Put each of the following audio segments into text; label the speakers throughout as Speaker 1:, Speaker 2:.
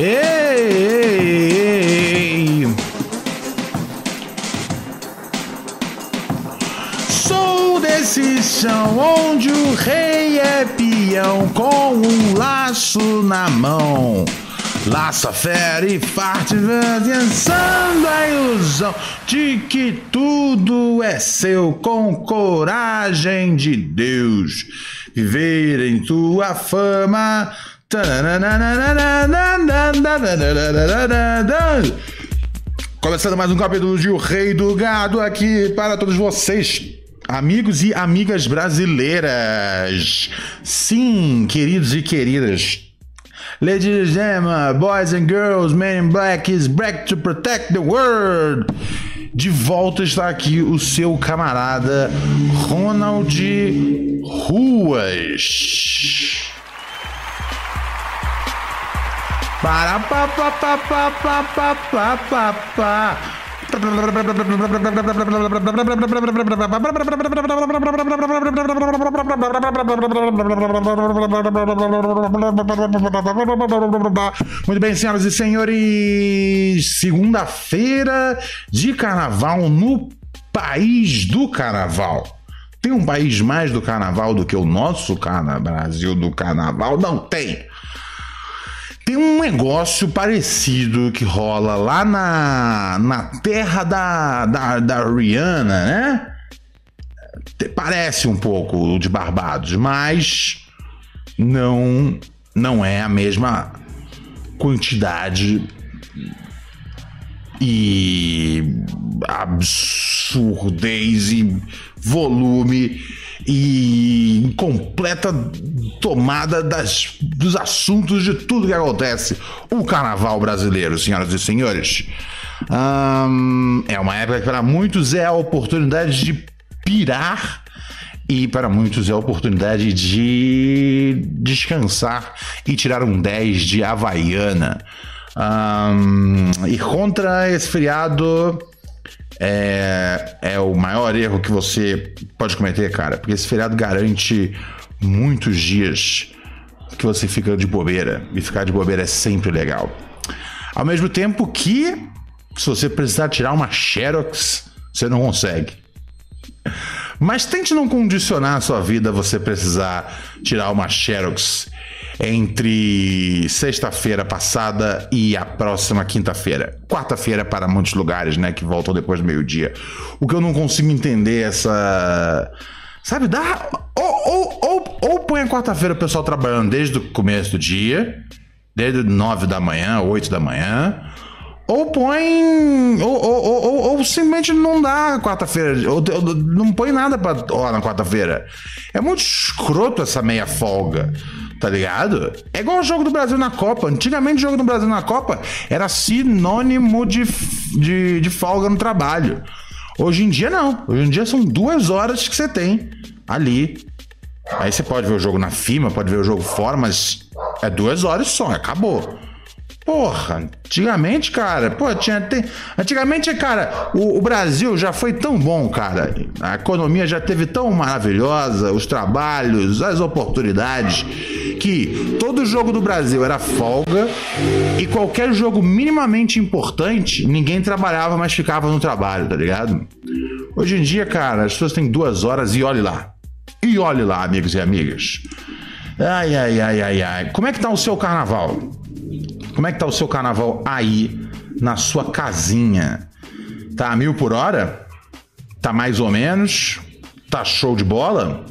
Speaker 1: Ei! Sou desse chão onde o rei é peão com um laço na mão. Laça a fera e parte pensando a ilusão de que tudo é seu com coragem de Deus. Viver em tua fama. Começando mais um capítulo de O Rei do Gado aqui para todos vocês, amigos e amigas brasileiras. Sim, queridos e queridas. Ladies and gentlemen, boys and girls, men in black is back to protect the world. De volta está aqui o seu camarada Ronald Ruas. Para pa pa pa pa pa pa pa pa pa. Muito bem, senhoras e senhores, segunda-feira de carnaval no país do carnaval. Tem um país mais do carnaval do que o nosso Brasil do carnaval? Não tem. Tem um negócio parecido que rola lá na terra da Rihanna, né? Parece um pouco o de Barbados, mas não é a mesma quantidade e absurdez e volume e completa tomada dos assuntos de tudo que acontece. O carnaval brasileiro, senhoras e senhores, é uma época que para muitos é a oportunidade de pirar e para muitos é a oportunidade de descansar e tirar um 10 de Havaiana. E contra esse feriado é o maior erro que você pode cometer, cara, porque esse feriado garante muitos dias que você fica de bobeira, e ficar de bobeira é sempre legal. Ao mesmo tempo que, se você precisar tirar uma Xerox, você não consegue. Mas tente não condicionar a sua vida a você precisar tirar uma Xerox entre sexta-feira passada e a próxima quinta-feira. Quarta-feira para muitos lugares, né, que voltam depois do meio-dia. O que eu não consigo entender é essa... Sabe, dá... Ou põe a quarta-feira o pessoal trabalhando desde o começo do dia, desde 9 da manhã, 8 da manhã, ou põe... Ou simplesmente não dá quarta-feira, ou não põe nada na quarta-feira. É muito escroto essa meia folga. Tá ligado? É igual o jogo do Brasil na Copa. Antigamente o jogo do Brasil na Copa era sinônimo de folga no trabalho. Hoje em dia não. Hoje em dia são 2 horas que você tem ali. Aí você pode ver o jogo na firma, pode ver o jogo fora, mas é 2 horas só, acabou. Porra, antigamente, cara, antigamente, cara, o Brasil já foi tão bom, cara, a economia já teve tão maravilhosa, os trabalhos, as oportunidades, que todo jogo do Brasil era folga e qualquer jogo minimamente importante, ninguém trabalhava, mas ficava no trabalho, tá ligado? Hoje em dia, cara, as pessoas têm 2 horas e olhe lá, amigos e amigas. Ai. Como é que tá o seu carnaval? Como é que tá o seu carnaval aí, na sua casinha? Tá a 1000 por hora? Tá mais ou menos? Tá show de bola?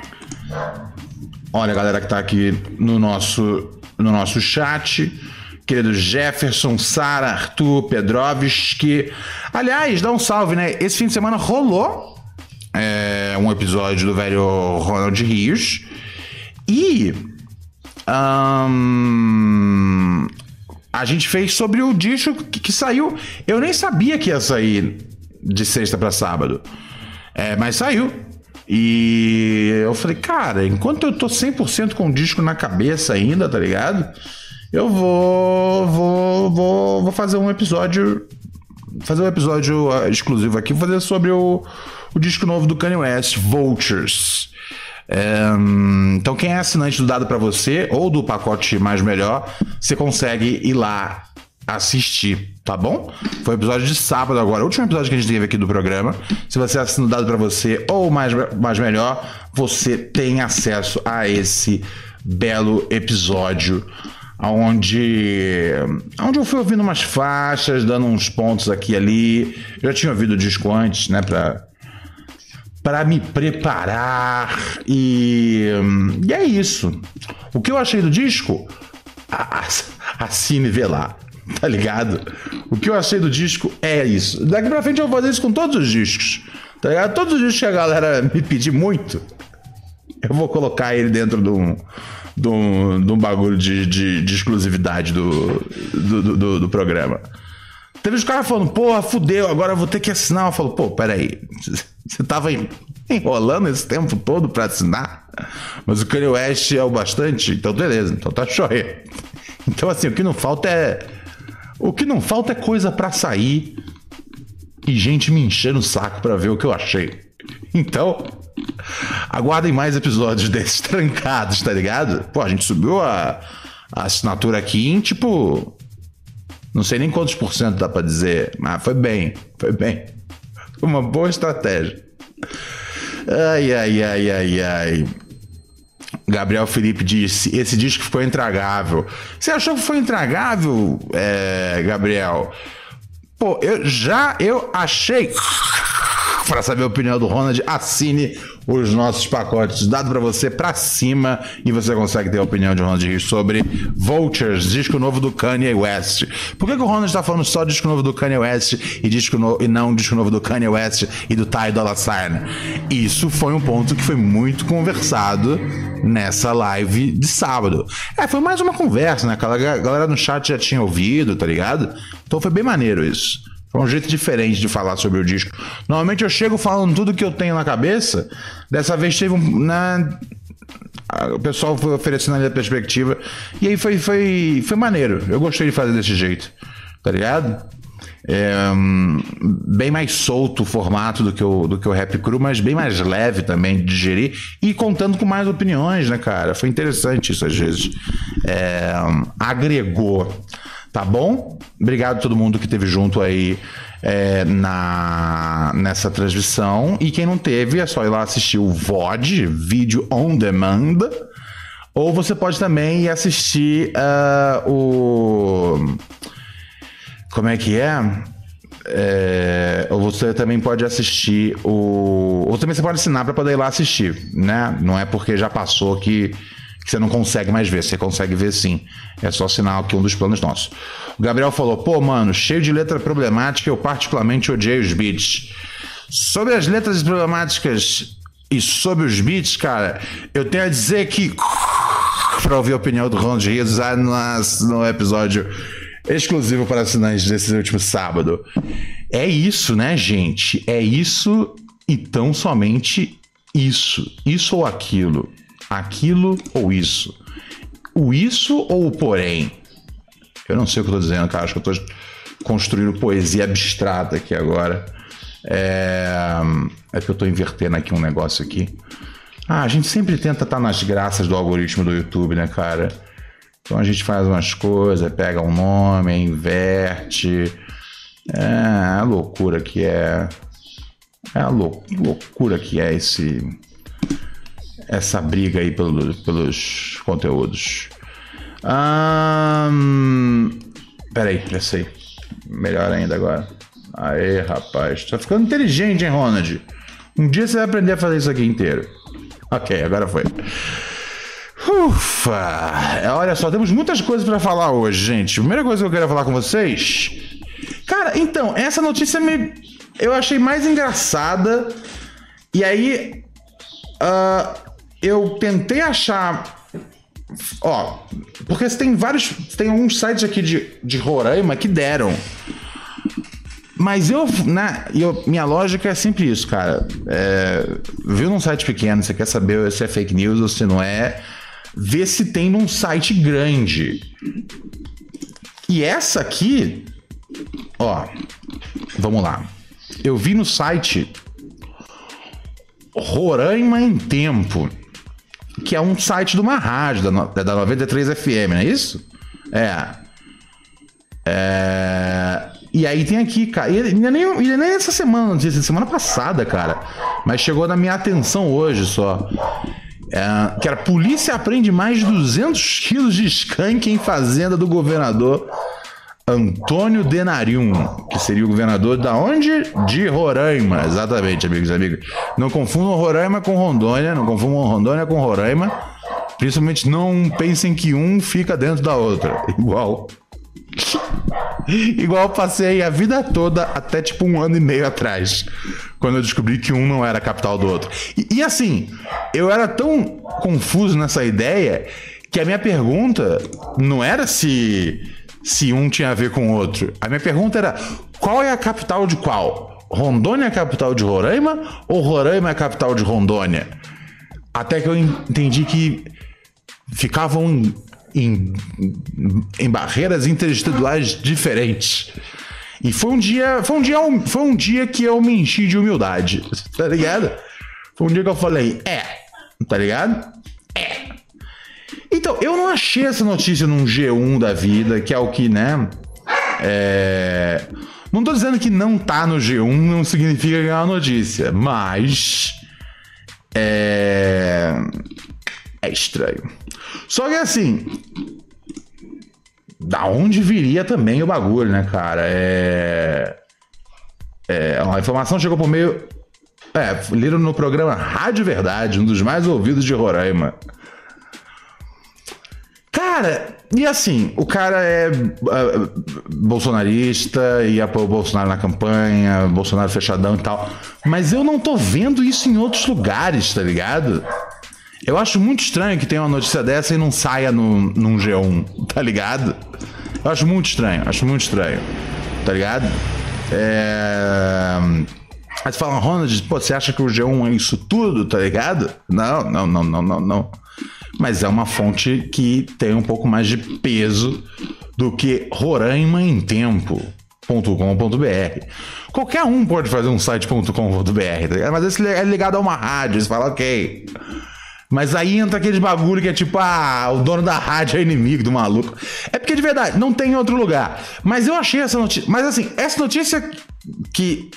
Speaker 1: Olha a galera que tá aqui no nosso chat. Querido Jefferson, Sara, Arthur, Pedrovski. Aliás, dá um salve, né? Esse fim de semana rolou um episódio do velho Ronald Rios. E... a gente fez sobre o disco que saiu. Eu nem sabia que ia sair de sexta pra sábado. Mas saiu. E eu falei, cara, enquanto eu tô 100% com o disco na cabeça ainda, tá ligado? Eu vou fazer um episódio. Fazer um episódio exclusivo aqui. Vou fazer sobre o disco novo do Kanye West, Vultures. Então quem é assinante do Dado Pra Você ou do pacote Mais Melhor, você consegue ir lá assistir, tá bom? Foi o episódio de sábado agora, o último episódio que a gente teve aqui do programa. Se você assina o Dado Pra Você ou mais Melhor, você tem acesso a esse belo episódio onde eu fui ouvindo umas faixas, dando uns pontos aqui e ali. Eu já tinha ouvido o disco antes, né, para me preparar e é isso. O que eu achei do disco, assine e vê lá, tá ligado? O que eu achei do disco é isso. Daqui pra frente eu vou fazer isso com todos os discos, tá ligado? Todos os discos que a galera me pedir muito, eu vou colocar ele dentro de um bagulho de exclusividade do programa. Teve os caras falando, porra, fudeu, agora eu vou ter que assinar. Eu falo, pô, peraí, você tava enrolando esse tempo todo pra assinar? Mas o Kanye West é o bastante? Então beleza, então tá show. Então assim, o que não falta é coisa pra sair e gente me enchendo o saco pra ver o que eu achei. Então, aguardem mais episódios desses trancados, tá ligado? Pô, a gente subiu a assinatura aqui em tipo... Não sei nem quantos por cento dá pra dizer, mas foi bem. Foi uma boa estratégia. Ai. Gabriel Felipe disse, esse disco ficou intragável. Você achou que foi intragável, Gabriel? Pô, eu achei... Para saber a opinião do Ronald, assine os nossos pacotes Dado Pra Você pra cima e você consegue ter a opinião de Ronald Rios sobre Vultures, disco novo do Kanye West. Por que o Ronald tá falando só disco novo do Kanye West e não disco novo do Kanye West e do Ty Dolla $ign? Isso foi um ponto que foi muito conversado nessa live de sábado. Foi mais uma conversa, né? A galera no chat já tinha ouvido, tá ligado? Então foi bem maneiro isso. Foi um jeito diferente de falar sobre o disco. Normalmente eu chego falando tudo que eu tenho na cabeça. Dessa vez teve o pessoal foi oferecendo ali a perspectiva. E aí foi maneiro. Eu gostei de fazer desse jeito. Tá ligado? Bem mais solto o formato do que o Rap Cru, mas bem mais leve também de digerir. E contando com mais opiniões, né, cara? Foi interessante isso às vezes. Agregou. Tá bom? Obrigado a todo mundo que esteve junto aí nessa transmissão. E quem não teve, é só ir lá assistir o VOD, Vídeo On Demand. Ou você pode também ir assistir como é que é? Ou você também pode assistir ou também você pode assinar para poder ir lá assistir, né? Não é porque já passou que você não consegue mais ver, você consegue ver sim. É só assinar aqui um dos planos nossos. O Gabriel falou, pô, mano, cheio de letra problemática, eu particularmente odiei os beats. Sobre as letras problemáticas e sobre os beats, cara, eu tenho a dizer que para ouvir a opinião do Ronald Rios no episódio exclusivo para assinantes desse último sábado. É isso, né, gente? É isso e tão somente isso. Isso ou aquilo. Aquilo ou isso? O isso ou o porém? Eu não sei o que eu tô dizendo, cara. Acho que eu tô construindo poesia abstrata aqui agora. É que eu tô invertendo aqui um negócio aqui. A gente sempre tenta estar nas graças do algoritmo do YouTube, né, cara? Então a gente faz umas coisas, pega um nome, inverte. É a loucura que é. É a loucura que é essa briga aí pelos conteúdos. Peraí, já sei. Melhor ainda agora. Aê, rapaz. Tá ficando inteligente, hein, Ronald? Um dia você vai aprender a fazer isso aqui inteiro. Ok, agora foi. Ufa! Olha só, temos muitas coisas pra falar hoje, gente. A primeira coisa que eu quero falar com vocês... Cara, então, essa notícia eu achei mais engraçada. E aí... eu tentei achar... porque tem alguns sites aqui de Roraima que deram. Mas minha lógica é sempre isso, cara. Viu num site pequeno, você quer saber se é fake news ou se não é, vê se tem num site grande. E essa aqui, vamos lá. Eu vi no site Roraima em Tempo. que é um site de uma rádio, da 93 FM, não é isso? E aí tem aqui, cara, ele nem essa semana, semana passada, cara, mas chegou na minha atenção hoje só. Que era: polícia apreende mais de 200 quilos de skunk em fazenda do governador Antônio Denarium, que seria o governador da onde? De Roraima, exatamente, amigos e amigas. Não confundam Roraima com Rondônia, não confundam Rondônia com Roraima, principalmente não pensem que um fica dentro da outra, igual eu passei a vida toda até tipo 1 ano e meio atrás, quando eu descobri que um não era a capital do outro. E assim, eu era tão confuso nessa ideia que a minha pergunta não era se um tinha a ver com o outro. A minha pergunta era: qual é a capital de qual? Rondônia é a capital de Roraima ou Roraima é a capital de Rondônia? Até que eu entendi que ficavam em barreiras interestaduais diferentes. E foi um dia que eu me enchi de humildade, tá ligado? Foi um dia que eu falei, tá ligado? Então, eu não achei essa notícia num G1 da vida, que é o que, né? Não tô dizendo que não tá no G1, não significa que é uma notícia, mas é estranho. Só que assim, da onde viria também o bagulho, né, cara? A informação chegou por meio... liram no programa Rádio Verdade, um dos mais ouvidos de Roraima. Cara, e assim, o cara é bolsonarista e apoia o Bolsonaro na campanha, Bolsonaro fechadão e tal, mas eu não tô vendo isso em outros lugares, tá ligado? Eu acho muito estranho que tenha uma notícia dessa e não saia num G1, tá ligado? Eu acho muito estranho, tá ligado? Aí você fala, Ronald, você acha que o G1 é isso tudo, tá ligado? Não. Mas é uma fonte que tem um pouco mais de peso do que Roraima em Tempo.com.br. Qualquer um pode fazer um site.com.br, tá ligado? Mas esse é ligado a uma rádio, você fala, ok. Mas aí entra aquele bagulho que é tipo, o dono da rádio é inimigo do maluco. É porque, de verdade, não tem em outro lugar. Mas eu achei essa notícia... Mas assim, essa notícia que...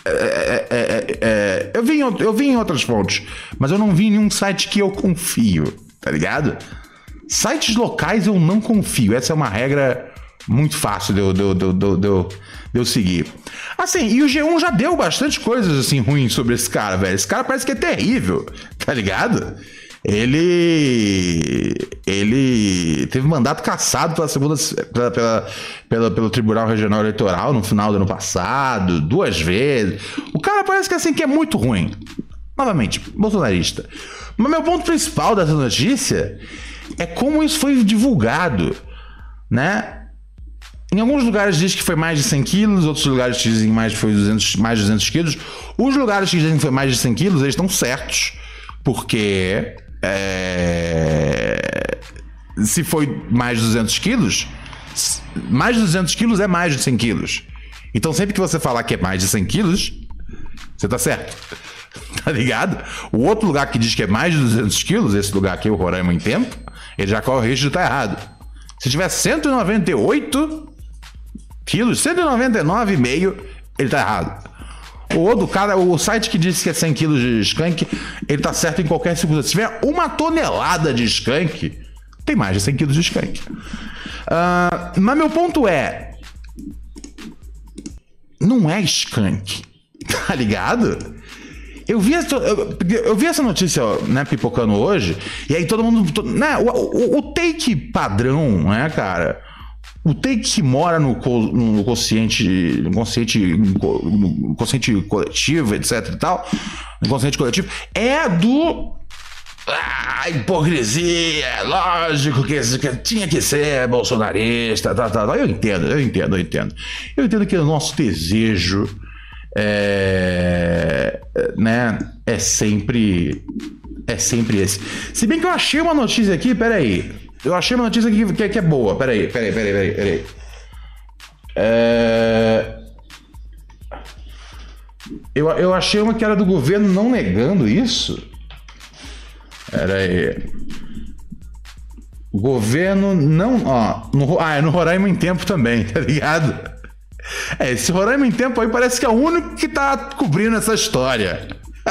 Speaker 1: Eu vi em outras fontes, mas eu não vi em nenhum site que eu confio, tá ligado? Sites locais eu não confio. Essa é uma regra muito fácil de eu seguir. Assim, e o G1 já deu bastante coisas assim ruins sobre esse cara, velho. Esse cara parece que é terrível, tá ligado? Ele teve mandato cassado pelo Tribunal Regional Eleitoral no final do ano passado, 2 vezes. O cara parece que assim que é muito ruim. Novamente, bolsonarista. Mas meu ponto principal dessa notícia é como isso foi divulgado, né? Em alguns lugares diz que foi mais de 100 quilos, outros lugares dizem mais de 200 quilos. Os lugares que dizem que foi mais de 100 quilos, eles estão certos, porque se foi mais de 200 quilos, mais de 200 quilos é mais de 100 quilos. Então sempre que você falar que é mais de 100 quilos, você tá certo. Tá ligado? O outro lugar que diz que é mais de 200 quilos, esse lugar aqui, o Roraima em Tempo, ele já corre o risco de estar errado. Se tiver 198 quilos, 199,5, ele tá errado. O outro cara, o site que disse que é 100 quilos de skunk, ele tá certo em qualquer circunstância. Se tiver 1 tonelada de skunk, tem mais de 100 quilos de skunk. Mas meu ponto não é skunk, tá ligado? Eu vi essa notícia, né, pipocando hoje, e aí todo mundo, né, o take padrão, né, cara, o take que mora no consciente coletivo, etc e tal, no consciente coletivo, é do hipocrisia, lógico que tinha que ser bolsonarista, tal. Eu entendo. Eu entendo que o nosso desejo né, é sempre esse. Se bem que eu achei uma notícia aqui, peraí. Eu achei uma notícia aqui que é boa. Peraí. Eu achei uma que era do governo não negando isso. Peraí. Governo não... Ó, é no Roraima em Tempo também, tá ligado? Esse Roraima em Tempo aí parece que é o único que tá cobrindo essa história.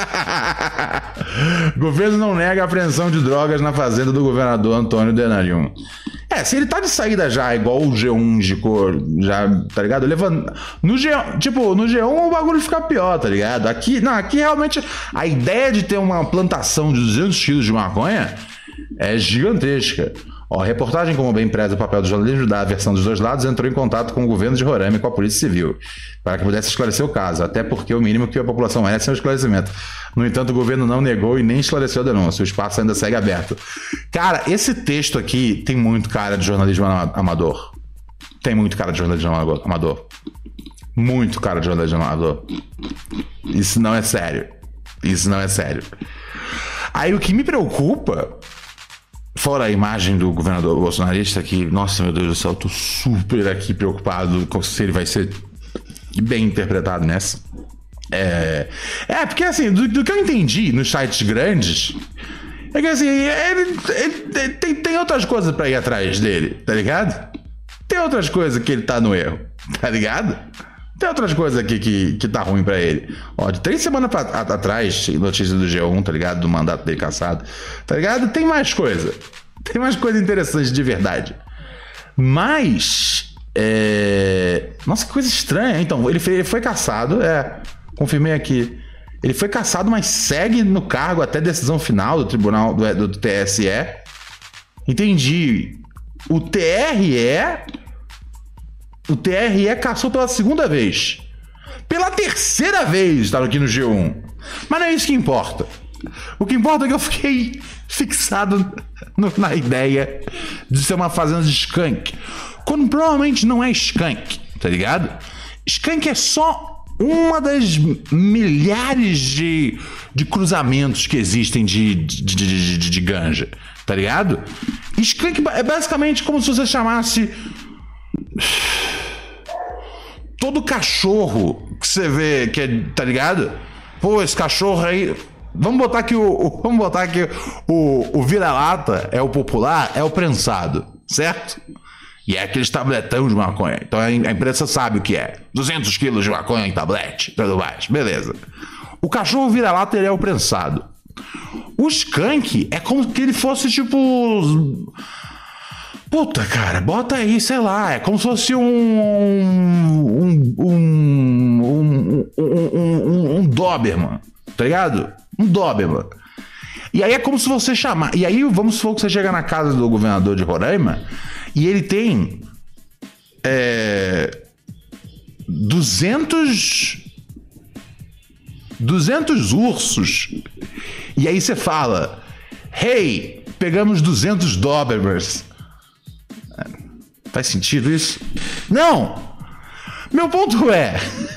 Speaker 1: Governo não nega a apreensão de drogas na fazenda do governador Antônio Denarium. Se ele tá de saída já, igual o G1 indicou, já, tá ligado? No G1 o bagulho fica pior, tá ligado? Aqui realmente a ideia de ter uma plantação de 200 quilos de maconha é gigantesca. Ó, a reportagem, como bem preza o papel do jornalismo da versão dos dois lados, entrou em contato com o governo de Roraima e com a Polícia Civil, para que pudesse esclarecer o caso, até porque o mínimo que a população merece é um esclarecimento. No entanto, o governo não negou e nem esclareceu a denúncia. O espaço ainda segue aberto. Cara, esse texto aqui tem muito cara de jornalismo amador. Tem muito cara de jornalismo amador. Muito cara de jornalismo amador. Isso não é sério. Isso não é sério. Aí o que me preocupa... Fora a imagem do governador bolsonarista, que, nossa, meu Deus do céu, eu tô super aqui preocupado com se ele vai ser bem interpretado nessa. Porque assim, do que eu entendi nos sites grandes, é que assim, ele tem outras coisas pra ir atrás dele, tá ligado? Tem outras coisas que ele tá no erro, tá ligado? Tem outras coisas aqui que tá ruim pra ele. Ó, de 3 semanas atrás, notícia do G1, tá ligado? Do mandato dele cassado, tá ligado? Tem mais coisa. Tem mais coisa interessante de verdade. Mas... Nossa, que coisa estranha. Então, ele foi cassado, confirmei aqui. Ele foi cassado, mas segue no cargo até decisão final do tribunal do TSE. Entendi. O TRE cassou pela segunda vez. Pela terceira vez estava aqui no G1. Mas não é isso que importa. O que importa é que eu fiquei fixado na ideia de ser uma fazenda de skunk. Quando provavelmente não é skunk, tá ligado? Skunk é só uma das milhares de cruzamentos que existem de ganja, tá ligado? Skunk é basicamente como se você chamasse... todo cachorro que você vê, tá ligado? Pô, esse cachorro aí... Vamos botar que o vira-lata é o popular, é o prensado, certo? E é aquele tabletão de maconha. Então a imprensa sabe o que é. 200 quilos de maconha em tablete, tudo mais. Beleza. O cachorro vira-lata, ele é o prensado. O skunk é como que ele fosse tipo... Puta, cara, bota aí, sei lá, é como se fosse um Doberman, tá ligado? Um Doberman. E aí é como se você chamar... E aí vamos supor que você chega na casa do governador de Roraima e ele tem 200 ursos. E aí você fala: hey, pegamos 200 Dobermans. Faz sentido isso? Não! Meu ponto é...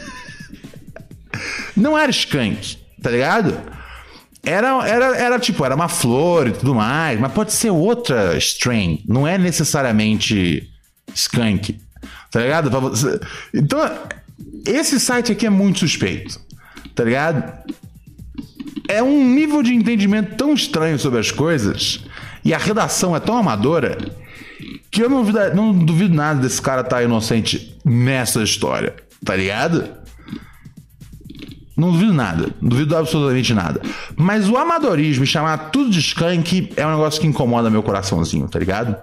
Speaker 1: Não era skunk, tá ligado? Era tipo, era uma flor e tudo mais, mas pode ser outra strain, não é necessariamente skunk, tá ligado? Então, esse site aqui é muito suspeito, tá ligado? É um nível de entendimento tão estranho sobre as coisas e a redação é tão amadora que eu não duvido nada desse cara estar inocente nessa história, tá ligado? Não duvido nada, não duvido absolutamente nada. Mas o amadorismo e chamar tudo de skunk é um negócio que incomoda meu coraçãozinho, tá ligado?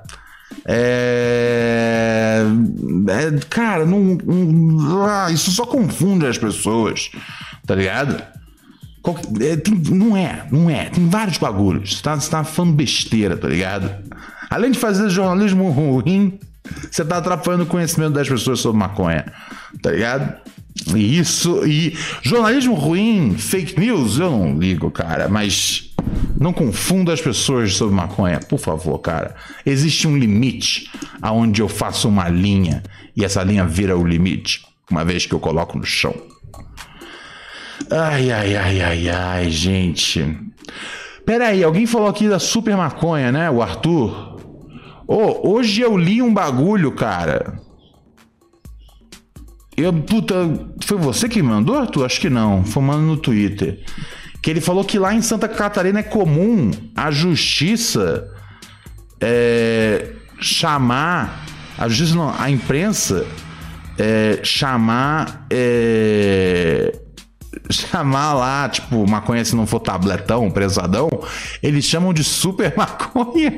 Speaker 1: Cara, isso só confunde as pessoas, tá ligado? Não é. Tem vários bagulhos. Você tá falando besteira, tá ligado? Além de fazer jornalismo ruim, você tá atrapalhando o conhecimento das pessoas sobre maconha, tá ligado? E jornalismo ruim, fake news, eu não ligo, cara, mas não confunda as pessoas sobre maconha, por favor, cara. Existe um limite aonde eu faço uma linha e essa linha vira o limite, uma vez que eu coloco no chão. Ai, gente. Pera aí, alguém falou aqui da super maconha, né? O Arthur. Hoje eu li um bagulho, cara. Foi você que me mandou, Arthur? Acho que não. Foi mandando no Twitter. Que ele falou que lá em Santa Catarina é comum a justiça chamar a justiça, não, a imprensa chamar lá, tipo, maconha, se não for tabletão, prensadão, eles chamam de super maconha.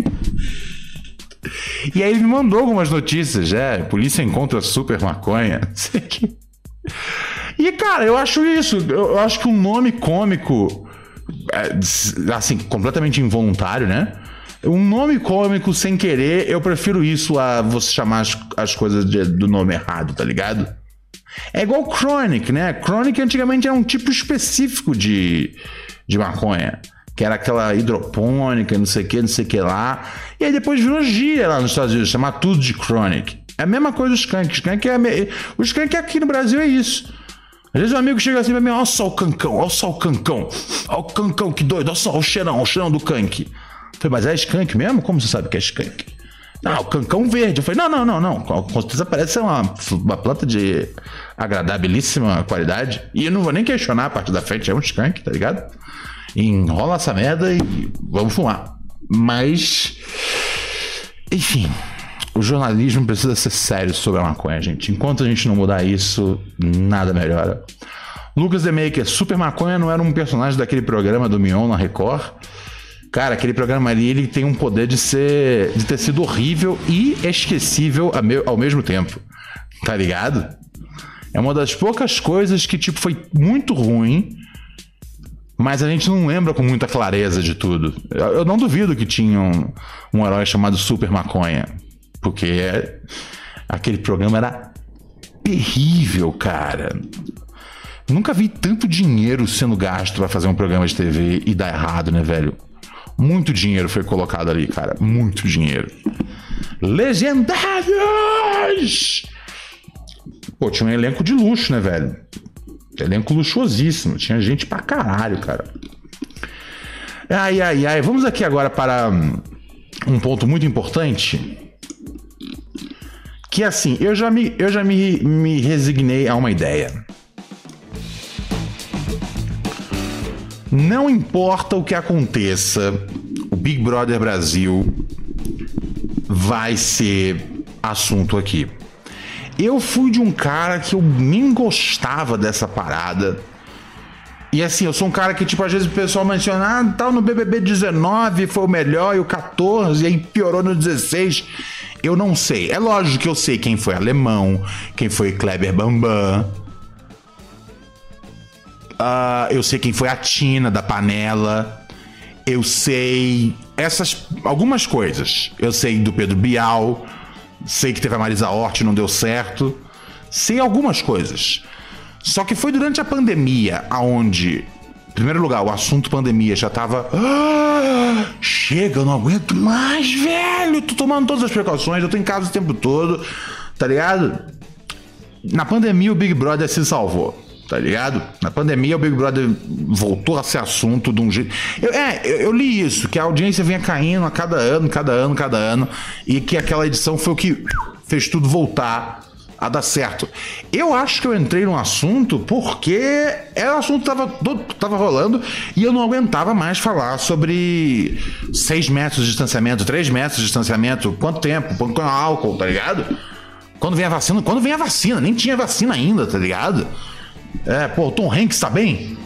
Speaker 1: E aí ele me mandou algumas notícias, polícia encontra super maconha, não sei o que. E, cara, eu acho que um nome cômico, assim, completamente involuntário, né? Um nome cômico sem querer, eu prefiro isso a você chamar as coisas do nome errado, tá ligado? É igual Chronic, né? Chronic antigamente era um tipo específico de maconha, que era aquela hidropônica, não sei o que lá. E aí depois virou gíria lá nos Estados Unidos, chamar tudo de Chronic. É a mesma coisa do skunk. O skunk aqui no Brasil é isso. Às vezes um amigo chega assim pra mim, olha só o cancão, olha só o cancão. Olha o cancão, que doido, olha só o cheirão do cank. Eu falei, mas é skunk mesmo? Como você sabe que é skunk? Não, o cancão verde. Eu falei, não. Com certeza parece ser uma planta de agradabilíssima qualidade. E eu não vou nem questionar a parte da frente, é um skunk, tá ligado? Enrola essa merda e vamos fumar. Mas, enfim, o jornalismo precisa ser sério sobre a maconha, gente. Enquanto a gente não mudar isso, nada melhora. Lucas The Maker, Super Maconha não era um personagem daquele programa do Mion na Record? Cara, aquele programa ali, ele tem um poder de ter sido horrível e esquecível ao mesmo tempo. Tá ligado? É uma das poucas coisas que, tipo, foi muito ruim, mas a gente não lembra com muita clareza de tudo. Eu não duvido que tinha um herói chamado Super Maconha, porque aquele programa era terrível, cara. Nunca vi tanto dinheiro sendo gasto pra fazer um programa de TV e dar errado, né, velho? Muito dinheiro foi colocado ali, cara. Muito dinheiro. Legendários! Pô, tinha um elenco de luxo, né, velho? Elenco luxuosíssimo. Tinha gente pra caralho, cara. Ai. Vamos aqui agora para um ponto muito importante. Que assim, eu já me resignei a uma ideia. Não importa o que aconteça, o Big Brother Brasil vai ser assunto aqui. Eu fui de um cara que eu nem gostava dessa parada. E assim, eu sou um cara que, tipo, às vezes o pessoal menciona, tal, no BBB 19 foi o melhor, e o 14, e aí piorou no 16. Eu não sei. É lógico que eu sei quem foi Alemão, quem foi Kleber Bambam. Eu sei quem foi a Tina da Panela. Eu sei algumas coisas. Eu sei do Pedro Bial. Sei que teve a Marisa Hort, não deu certo. Sei algumas coisas. Só que foi durante a pandemia, aonde, em primeiro lugar, o assunto pandemia já tava... chega, eu não aguento mais, velho. Tô tomando todas as precauções, eu tô em casa o tempo todo, tá ligado? Na pandemia o Big Brother se salvou. Tá ligado? Na pandemia o Big Brother voltou a ser assunto de um jeito... Eu li isso, que a audiência vinha caindo a cada ano, e que aquela edição foi o que fez tudo voltar a dar certo. Eu acho que eu entrei num assunto porque o assunto tava rolando e eu não aguentava mais falar sobre 6 metros de distanciamento, 3 metros de distanciamento, quanto tempo, quanto álcool, tá ligado? Quando vem a vacina, nem tinha vacina ainda, tá ligado? O Tom Hanks tá bem?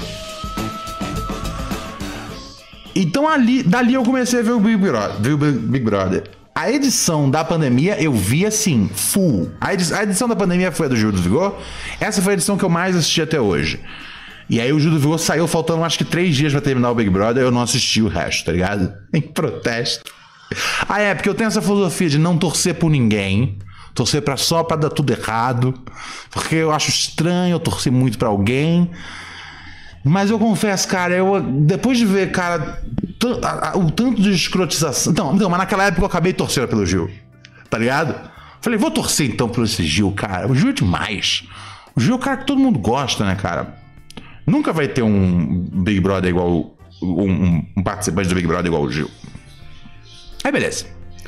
Speaker 1: Então dali eu comecei a ver o Big Brother. A edição da pandemia eu vi assim, full. A edição da pandemia foi a do Gil do Vigor. Essa foi a edição que eu mais assisti até hoje. E aí o Gil do Vigor saiu faltando acho que 3 dias pra terminar o Big Brother. Eu não assisti o resto, tá ligado? Em protesto. Porque eu tenho essa filosofia de não torcer por ninguém. Torcer só pra dar tudo errado. Porque eu acho estranho eu torcer muito pra alguém. Mas eu confesso, cara, depois de ver, cara, o tanto de escrotização... Então, mas naquela época eu acabei torcendo pelo Gil. Tá ligado? Falei, vou torcer então por esse Gil, cara. O Gil é demais. O Gil é o cara que todo mundo gosta, né, cara? Nunca vai ter um Big Brother igual... Um participante do Big Brother igual o Gil. Aí, beleza.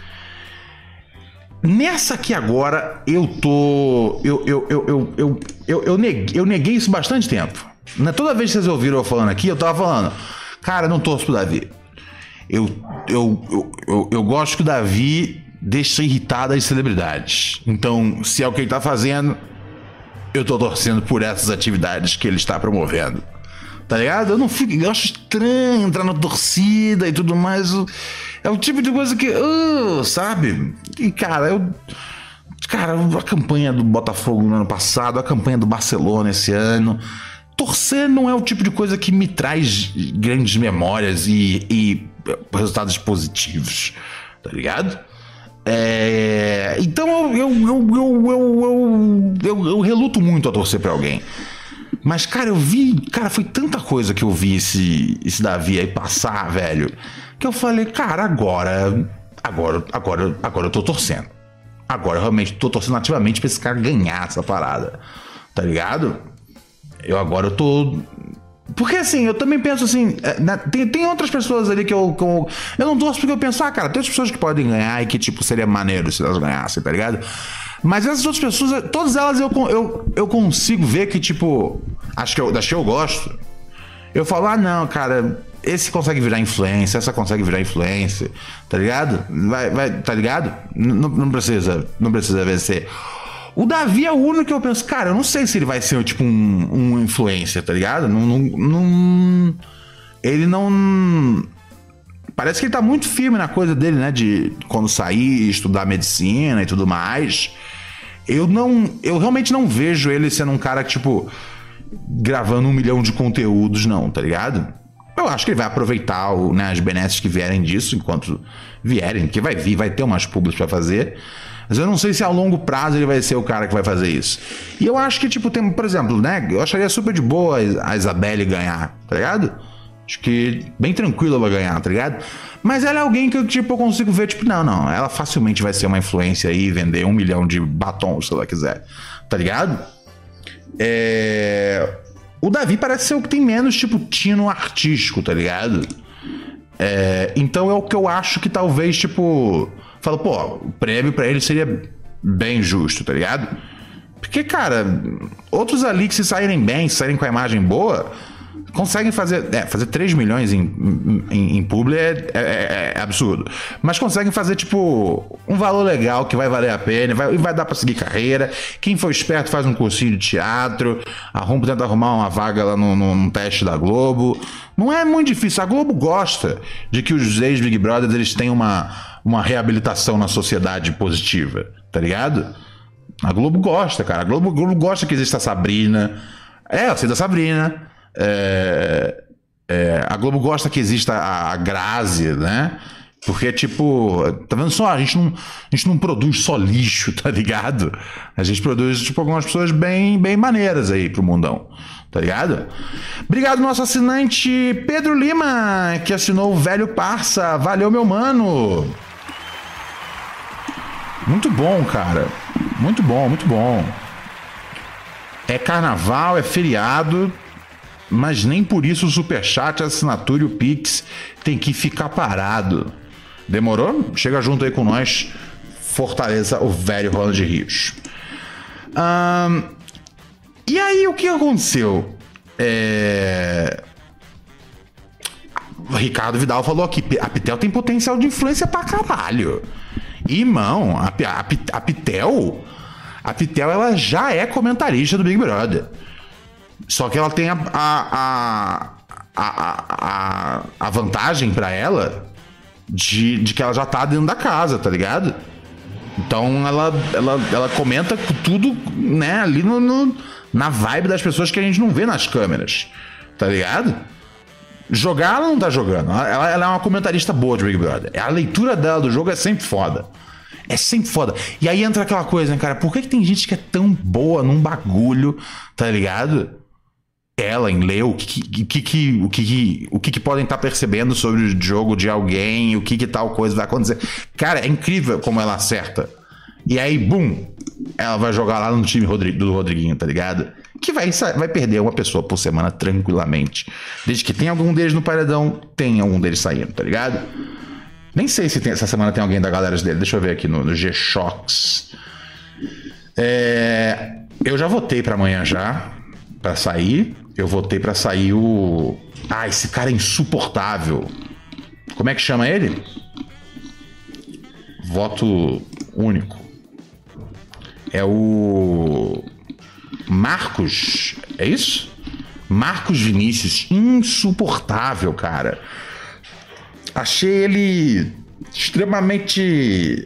Speaker 1: Nessa aqui agora, eu neguei isso bastante tempo. Toda vez que vocês ouviram eu falando aqui, eu tava falando, cara, eu não torço pro Davi. eu gosto que o Davi deixa irritado as celebridades. Então, se é o que ele tá fazendo, eu tô torcendo por essas atividades que ele está promovendo. Tá ligado? Eu acho estranho entrar na torcida e tudo mais. É o tipo de coisa que, sabe? E, cara, a campanha do Botafogo no ano passado, a campanha do Barcelona esse ano. Torcer não é o tipo de coisa que me traz grandes memórias e resultados positivos, tá ligado? Então eu reluto muito a torcer pra alguém. Mas, cara, foi tanta coisa que eu vi esse Davi aí passar, velho, que eu falei, cara, agora eu tô torcendo. Agora eu realmente tô torcendo ativamente pra esse cara ganhar essa parada, tá ligado? Eu tô... Porque, assim, eu também penso assim, tem outras pessoas ali que eu não torço porque eu penso, cara, tem outras pessoas que podem ganhar e que, tipo, seria maneiro se elas ganhassem, tá ligado? Mas essas outras pessoas, todas elas eu consigo ver que, tipo, das que eu gosto, eu falo, não, cara, esse consegue virar influência, essa consegue virar influência, tá ligado? Vai, tá ligado? Não precisa vencer. O Davi é o único que eu penso, cara, eu não sei se ele vai ser, tipo, um influencer, tá ligado? Ele não... Parece que ele tá muito firme na coisa dele, né? De quando sair, estudar medicina e tudo mais. Eu realmente não vejo ele sendo um cara, tipo, gravando 1 milhão de conteúdos, não, tá ligado? Eu acho que ele vai aproveitar as benesses que vierem disso, enquanto vierem, que vai ter umas publis pra fazer. Mas eu não sei se a longo prazo ele vai ser o cara que vai fazer isso. E eu acho que, tipo, por exemplo, né? Eu acharia super de boa a Isabelle ganhar, tá ligado? Acho que bem tranquilo ela vai ganhar, tá ligado? Mas ela é alguém que eu consigo ver, tipo, não, ela facilmente vai ser uma influência aí, vender 1 milhão de batons, se ela quiser, tá ligado? O Davi parece ser o que tem menos, tipo, tino artístico, tá ligado? Então é o que eu acho que talvez, tipo... Falo, o prêmio pra ele seria bem justo, tá ligado? Porque, cara, outros ali que se saírem bem, se saírem com a imagem boa, conseguem fazer 3 milhões em publi é absurdo. Mas conseguem fazer, tipo, um valor legal que vai valer a pena e vai dar pra seguir carreira. Quem for esperto faz um cursinho de teatro, tenta arrumar uma vaga lá num teste da Globo. Não é muito difícil. A Globo gosta de que os ex-Big Brothers eles tenham uma reabilitação na sociedade positiva, tá ligado? A Globo gosta, cara. A Globo gosta que exista a Sabrina. Eu sei da Sabrina. A Globo gosta que exista a Grazi, né? Porque, tipo, tá vendo só? A gente não produz só lixo, tá ligado? A gente produz, tipo, algumas pessoas bem maneiras aí pro mundão, tá ligado? Obrigado, nosso assinante Pedro Lima, que assinou o Velho Parça. Valeu, meu mano. Muito bom, cara. Muito bom, muito bom. É carnaval, é feriado, mas nem por isso o superchat, a assinatura e o Pix tem que ficar parado. Demorou? Chega junto aí com nós. Fortaleça o velho Ronald Rios. E aí, o que aconteceu? O Ricardo Vidal falou aqui, a Pitel tem potencial de influência pra caralho. Irmão, a Pitel ela já é comentarista do Big Brother. Só que ela tem a vantagem pra ela de que ela já tá dentro da casa, tá ligado? Então ela comenta tudo, né, ali na vibe das pessoas que a gente não vê nas câmeras, tá ligado? Jogar, ela não tá jogando. Ela é uma comentarista boa de Big Brother. A leitura dela do jogo é sempre foda. É sempre foda. E aí entra aquela coisa, né, cara? Por que tem gente que é tão boa num bagulho, tá ligado? Ela em ler o que podem estar percebendo sobre o jogo de alguém, o que tal coisa vai acontecer. Cara, é incrível como ela acerta. E aí, bum, ela vai jogar lá no time do Rodriguinho, tá ligado? Que vai perder uma pessoa por semana tranquilamente. Desde que tem algum deles no paredão, tem algum deles saindo, tá ligado? Nem sei se essa semana tem alguém da galera dele. Deixa eu ver aqui no G-Shocks. Eu já votei pra amanhã já, pra sair. Eu votei pra sair o... esse cara é insuportável. Como é que chama ele? Voto único. É o Marcos, é isso? Marcos Vinícius, insuportável, cara. Achei ele extremamente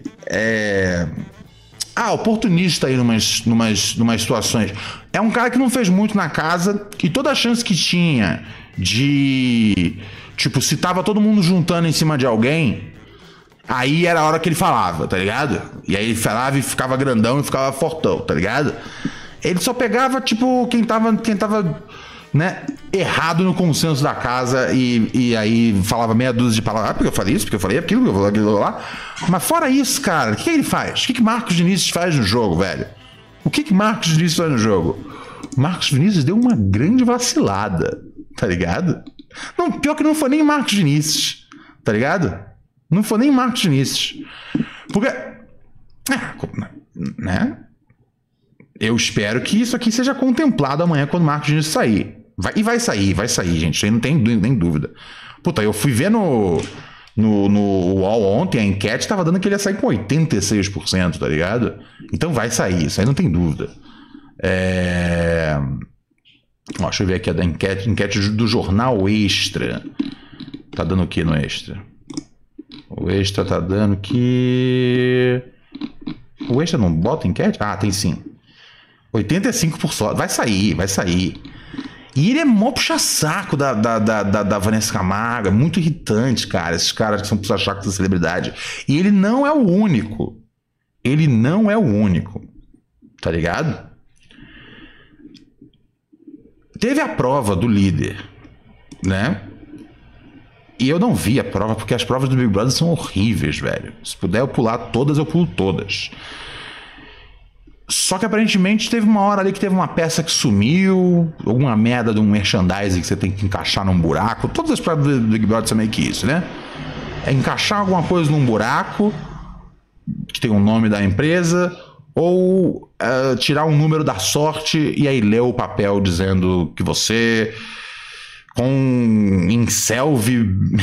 Speaker 1: oportunista aí numas situações. É um cara que não fez muito na casa e toda a chance que tinha de, tipo, se tava todo mundo juntando em cima de alguém, aí era a hora que ele falava, tá ligado? E aí ele falava e ficava grandão e ficava fortão, tá ligado? Ele só pegava, tipo, quem tava, né, errado no consenso da casa e aí falava meia dúzia de palavras. Porque eu falei isso, porque eu falei aquilo, porque eu falei aquilo lá. Mas fora isso, cara, o que ele faz? O que Marcos Vinícius faz no jogo, velho? O que Marcos Vinícius faz no jogo? Marcos Vinícius deu uma grande vacilada, tá ligado? Não, pior que não foi nem Marcos Vinícius, tá ligado? Não foi nem Marcos Vinícius. Porque, né? Eu espero que isso aqui seja contemplado amanhã quando o Marcos Vinícius sair. Vai sair, gente. Isso aí não tem nem dúvida. Puta, eu fui ver no UOL ontem, a enquete tava dando que ele ia sair com 86%, tá ligado? Então vai sair, isso aí não tem dúvida. Ó, deixa eu ver aqui a enquete do Jornal Extra. Tá dando o que no Extra? O Extra tá dando que... O Extra não bota enquete? Ah, tem sim. 85%. Vai sair. E ele é mó puxa-saco da Vanessa Camargo. É muito irritante, cara. Esses caras que são puxa-sacos da celebridade. E ele não é o único. Tá ligado? Teve a prova do líder, né? E eu não vi a prova, porque as provas do Big Brother são horríveis, velho. Se puder eu pular todas, eu pulo todas. Só que aparentemente teve uma hora ali que teve uma peça que sumiu, alguma merda de um merchandising que você tem que encaixar num buraco. Todas as provas do Big Brother são meio que isso, né? É encaixar alguma coisa num buraco, que tem o nome da empresa, ou tirar um número da sorte e aí ler o papel dizendo que você... em Selvi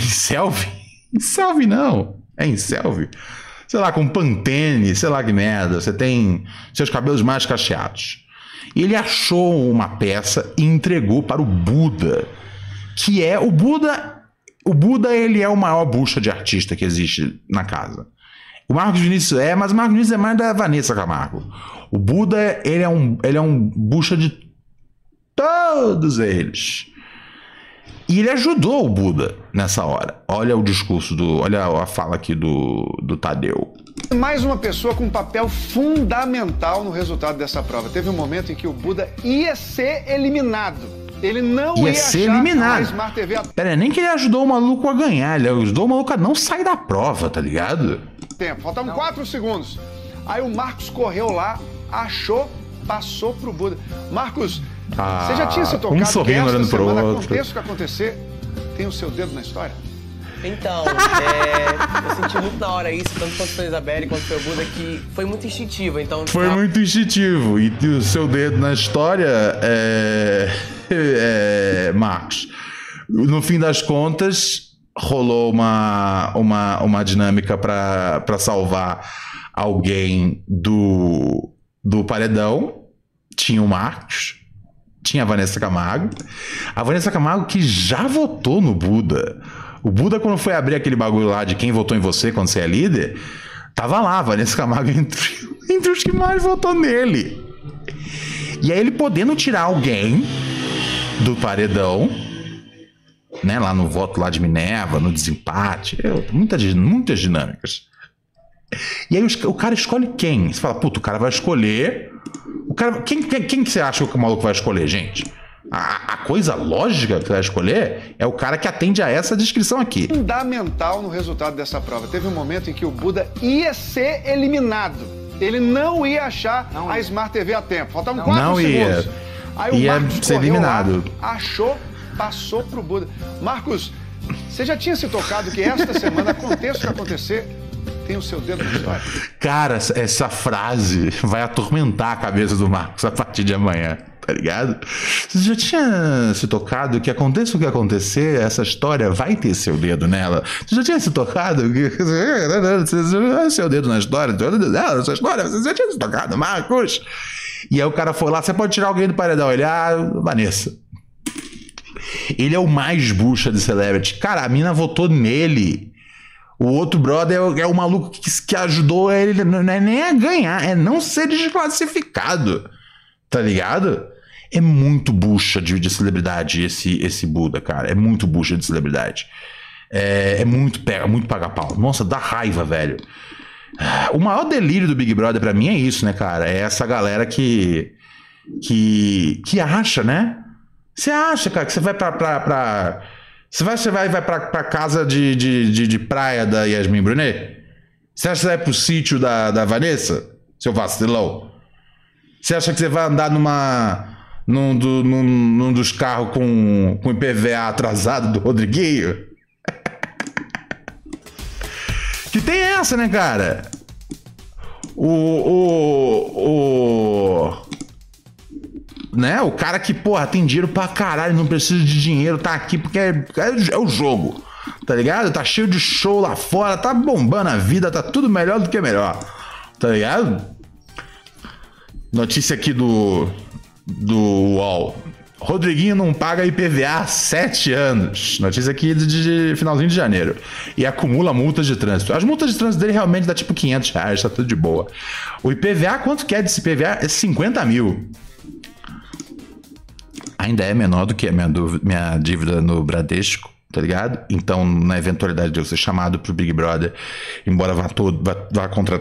Speaker 1: não, é em Selvi, sei lá, com Pantene, sei lá que merda, você tem seus cabelos mais cacheados. E ele achou uma peça e entregou para o Buda, que é o Buda, ele é o maior bucha de artista que existe na casa. O Marcos Vinícius mas o Marcos Vinícius é mais da Vanessa Camargo. O Buda, ele é um bucha de todos eles. E ele ajudou o Buda nessa hora. Olha o discurso olha a fala aqui do Tadeu.
Speaker 2: Mais uma pessoa com um papel fundamental no resultado dessa prova. Teve um momento em que o Buda ia ser eliminado. Ele não ia
Speaker 1: ser
Speaker 2: achar
Speaker 1: eliminado.
Speaker 2: a Smart TV a
Speaker 1: Pera, nem que ele ajudou o maluco a ganhar. Ele ajudou o maluco a não sair da prova, tá ligado?
Speaker 2: tempo. Faltavam 4 segundos. Aí o Marcos correu lá, achou, passou pro Buda. Marcos, você já tinha se tocado que esta semana, aconteça o que acontecer, tem o seu dedo na história?
Speaker 3: Então, eu senti muito na hora isso, tanto quanto foi a Isabelle quanto foi o Buda, que foi muito instintivo. Então,
Speaker 1: foi muito instintivo. E o seu dedo na história Marcos. No fim das contas, rolou uma dinâmica para salvar alguém do paredão. Tinha o Marcos, tinha a Vanessa Camargo. A Vanessa Camargo que já votou no Buda. O Buda, quando foi abrir aquele bagulho lá de quem votou em você quando você é líder, tava lá, a Vanessa Camargo entre os que mais votou nele. E aí ele podendo tirar alguém do paredão, né, lá no voto lá de Minerva, no desempate, muitas dinâmicas. E aí o cara escolhe quem? Você fala, puta, o cara vai escolher... Quem que você acha que o maluco vai escolher, gente? A coisa lógica que vai escolher é o cara que atende a essa descrição aqui.
Speaker 2: Fundamental no resultado dessa prova. Teve um momento em que o Buda ia ser eliminado. Ele não ia achar a Smart TV a tempo. Faltavam 4 segundos. Aí o Marcos
Speaker 1: ser eliminado.
Speaker 2: Lá, achou, passou pro Buda. Marcos, você já tinha se tocado que esta semana, aconteça o que acontecer, tem o seu dedo na história?
Speaker 1: Cara, essa frase vai atormentar a cabeça do Marcos a partir de amanhã. tá ligado? Você já tinha se tocado que aconteça o que acontecer, essa história vai ter seu dedo nela? Você já tinha se tocado que seu dedo na história? Essa história, você já tinha se tocado, Marcos? E aí o cara foi lá, você pode tirar alguém do paredão? Ele, Vanessa. Ele é o mais bucha de celebrity. Cara, a mina votou nele. O outro brother é o maluco que ajudou ele, não é nem a ganhar, é não ser desclassificado. Tá ligado? É muito bucha de celebridade esse Buda, cara. É muito bucha de celebridade. É muito paga-pau. Nossa, dá raiva, velho. O maior delírio do Big Brother pra mim é isso, né, cara? É essa galera que acha, né? Você acha, cara, que você vai Você vai pra casa de praia da Yasmin Brunet? Você acha que você vai pro sítio da Vanessa? Seu vacilão? Você acha que você vai andar num dos carros com IPVA atrasado do Rodriguinho? Que tem essa, né, cara? Né? O cara que, porra, tem dinheiro pra caralho, não precisa de dinheiro, tá aqui porque é o jogo, tá ligado? Tá cheio de show lá fora, tá bombando a vida, tá tudo melhor do que melhor, tá ligado? Notícia aqui do UOL. Rodriguinho não paga IPVA há 7 anos. Notícia aqui de finalzinho de janeiro. E acumula multas de trânsito. As multas de trânsito dele realmente dá tipo R$500, tá tudo de boa. O IPVA, quanto que é desse IPVA? É 50 mil. Ainda é menor do que a minha dívida no Bradesco, tá ligado? Então, na eventualidade de eu ser chamado pro Big Brother, embora vá contra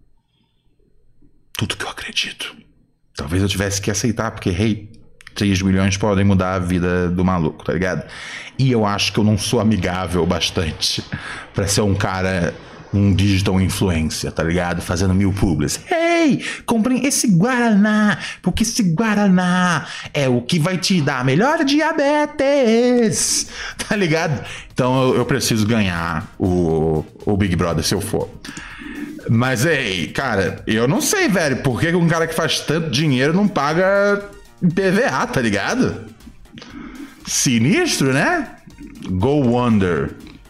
Speaker 1: tudo que eu acredito, talvez eu tivesse que aceitar, porque, 3 milhões podem mudar a vida do maluco, tá ligado? E eu acho que eu não sou amigável bastante pra ser um cara, um digital influencer, tá ligado? Fazendo 1000 publis. Comprem esse Guaraná, porque esse Guaraná é o que vai te dar a melhor diabetes, tá ligado? Então eu preciso ganhar o Big Brother se eu for. Mas, cara, eu não sei, velho, por que um cara que faz tanto dinheiro não paga IPVA, tá ligado? Sinistro, né? Go Wonder.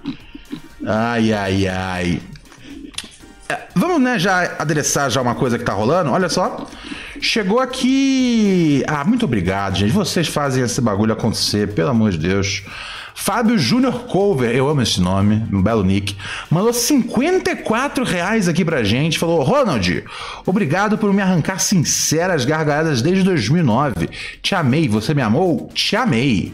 Speaker 1: Ai. Vamos, né, já adereçar já uma coisa que tá rolando. Olha só. Chegou aqui... muito obrigado, gente. Vocês fazem esse bagulho acontecer, pelo amor de Deus. Fábio Júnior Cover, eu amo esse nome, um belo nick, mandou R$54 aqui pra gente, falou: Ronald, obrigado por me arrancar sinceras gargalhadas desde 2009. Te amei, você me amou? Te amei.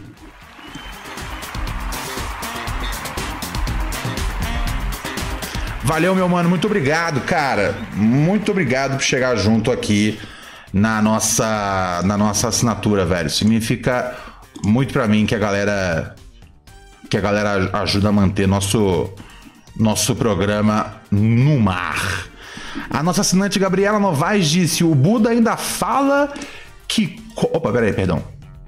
Speaker 1: Valeu, meu mano, muito obrigado, cara. Muito obrigado por chegar junto aqui na nossa assinatura, velho. Significa muito pra mim que a galera ajuda a manter nosso programa no mar. A nossa assinante Gabriela Novaes disse: o Buda ainda fala que... Opa, peraí, perdão.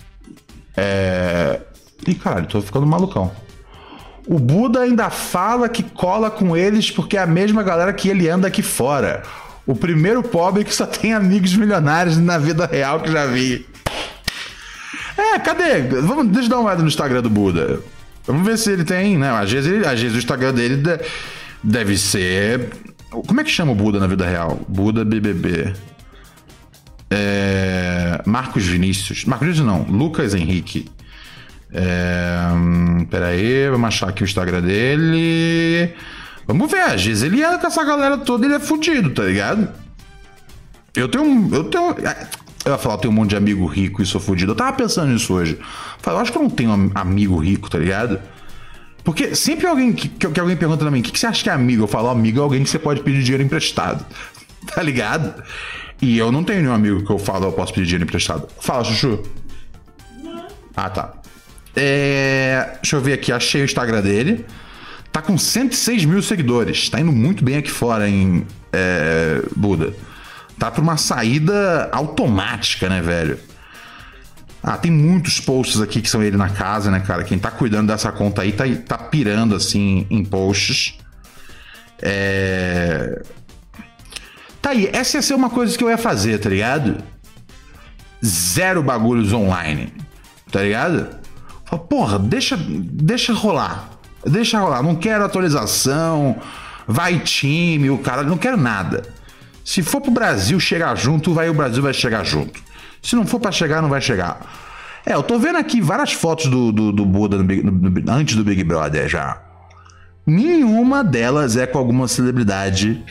Speaker 1: Ih, caralho, tô ficando malucão. O Buda ainda fala que cola com eles porque é a mesma galera que ele anda aqui fora. O primeiro pobre que só tem amigos milionários na vida real que já vi. Cadê? Deixa eu dar uma olhada no Instagram do Buda. Vamos ver se ele tem, né? Às vezes o Instagram dele deve ser... Como é que chama o Buda na vida real? Buda BBB. Marcos Vinícius. Marcos Vinícius não, Lucas Henrique. Pera aí, vamos achar aqui o Instagram dele. Vamos ver, às vezes ele anda com essa galera toda, ele é fudido, tá ligado? Eu ia falar, eu tenho um monte de amigo rico e sou fudido. Eu tava pensando nisso hoje. Eu acho que eu não tenho amigo rico, tá ligado? Porque sempre alguém que alguém pergunta pra mim: o que você acha que é amigo? Eu falo: amigo é alguém que você pode pedir dinheiro emprestado, tá ligado? E eu não tenho nenhum amigo que eu falo: eu posso pedir dinheiro emprestado. Fala, Chuchu. Não. Tá. Deixa eu ver aqui, achei o Instagram dele. Tá com 106 mil seguidores. Tá indo muito bem aqui fora, hein, Buda. Tá pra uma saída automática, né, velho? Tem muitos posts aqui que são ele na casa, né, cara? Quem tá cuidando dessa conta aí tá pirando, assim, em posts. Tá aí, essa ia ser uma coisa que eu ia fazer, tá ligado? zero bagulhos online, tá ligado? Fala, porra, deixa rolar. Deixa rolar, não quero atualização, vai time, o cara, não quero nada. Se for pro Brasil chegar junto, o Brasil vai chegar junto. Se não for pra chegar, não vai chegar. Eu tô vendo aqui várias fotos do Buda antes do Big Brother já. Nenhuma delas é com alguma celebridade.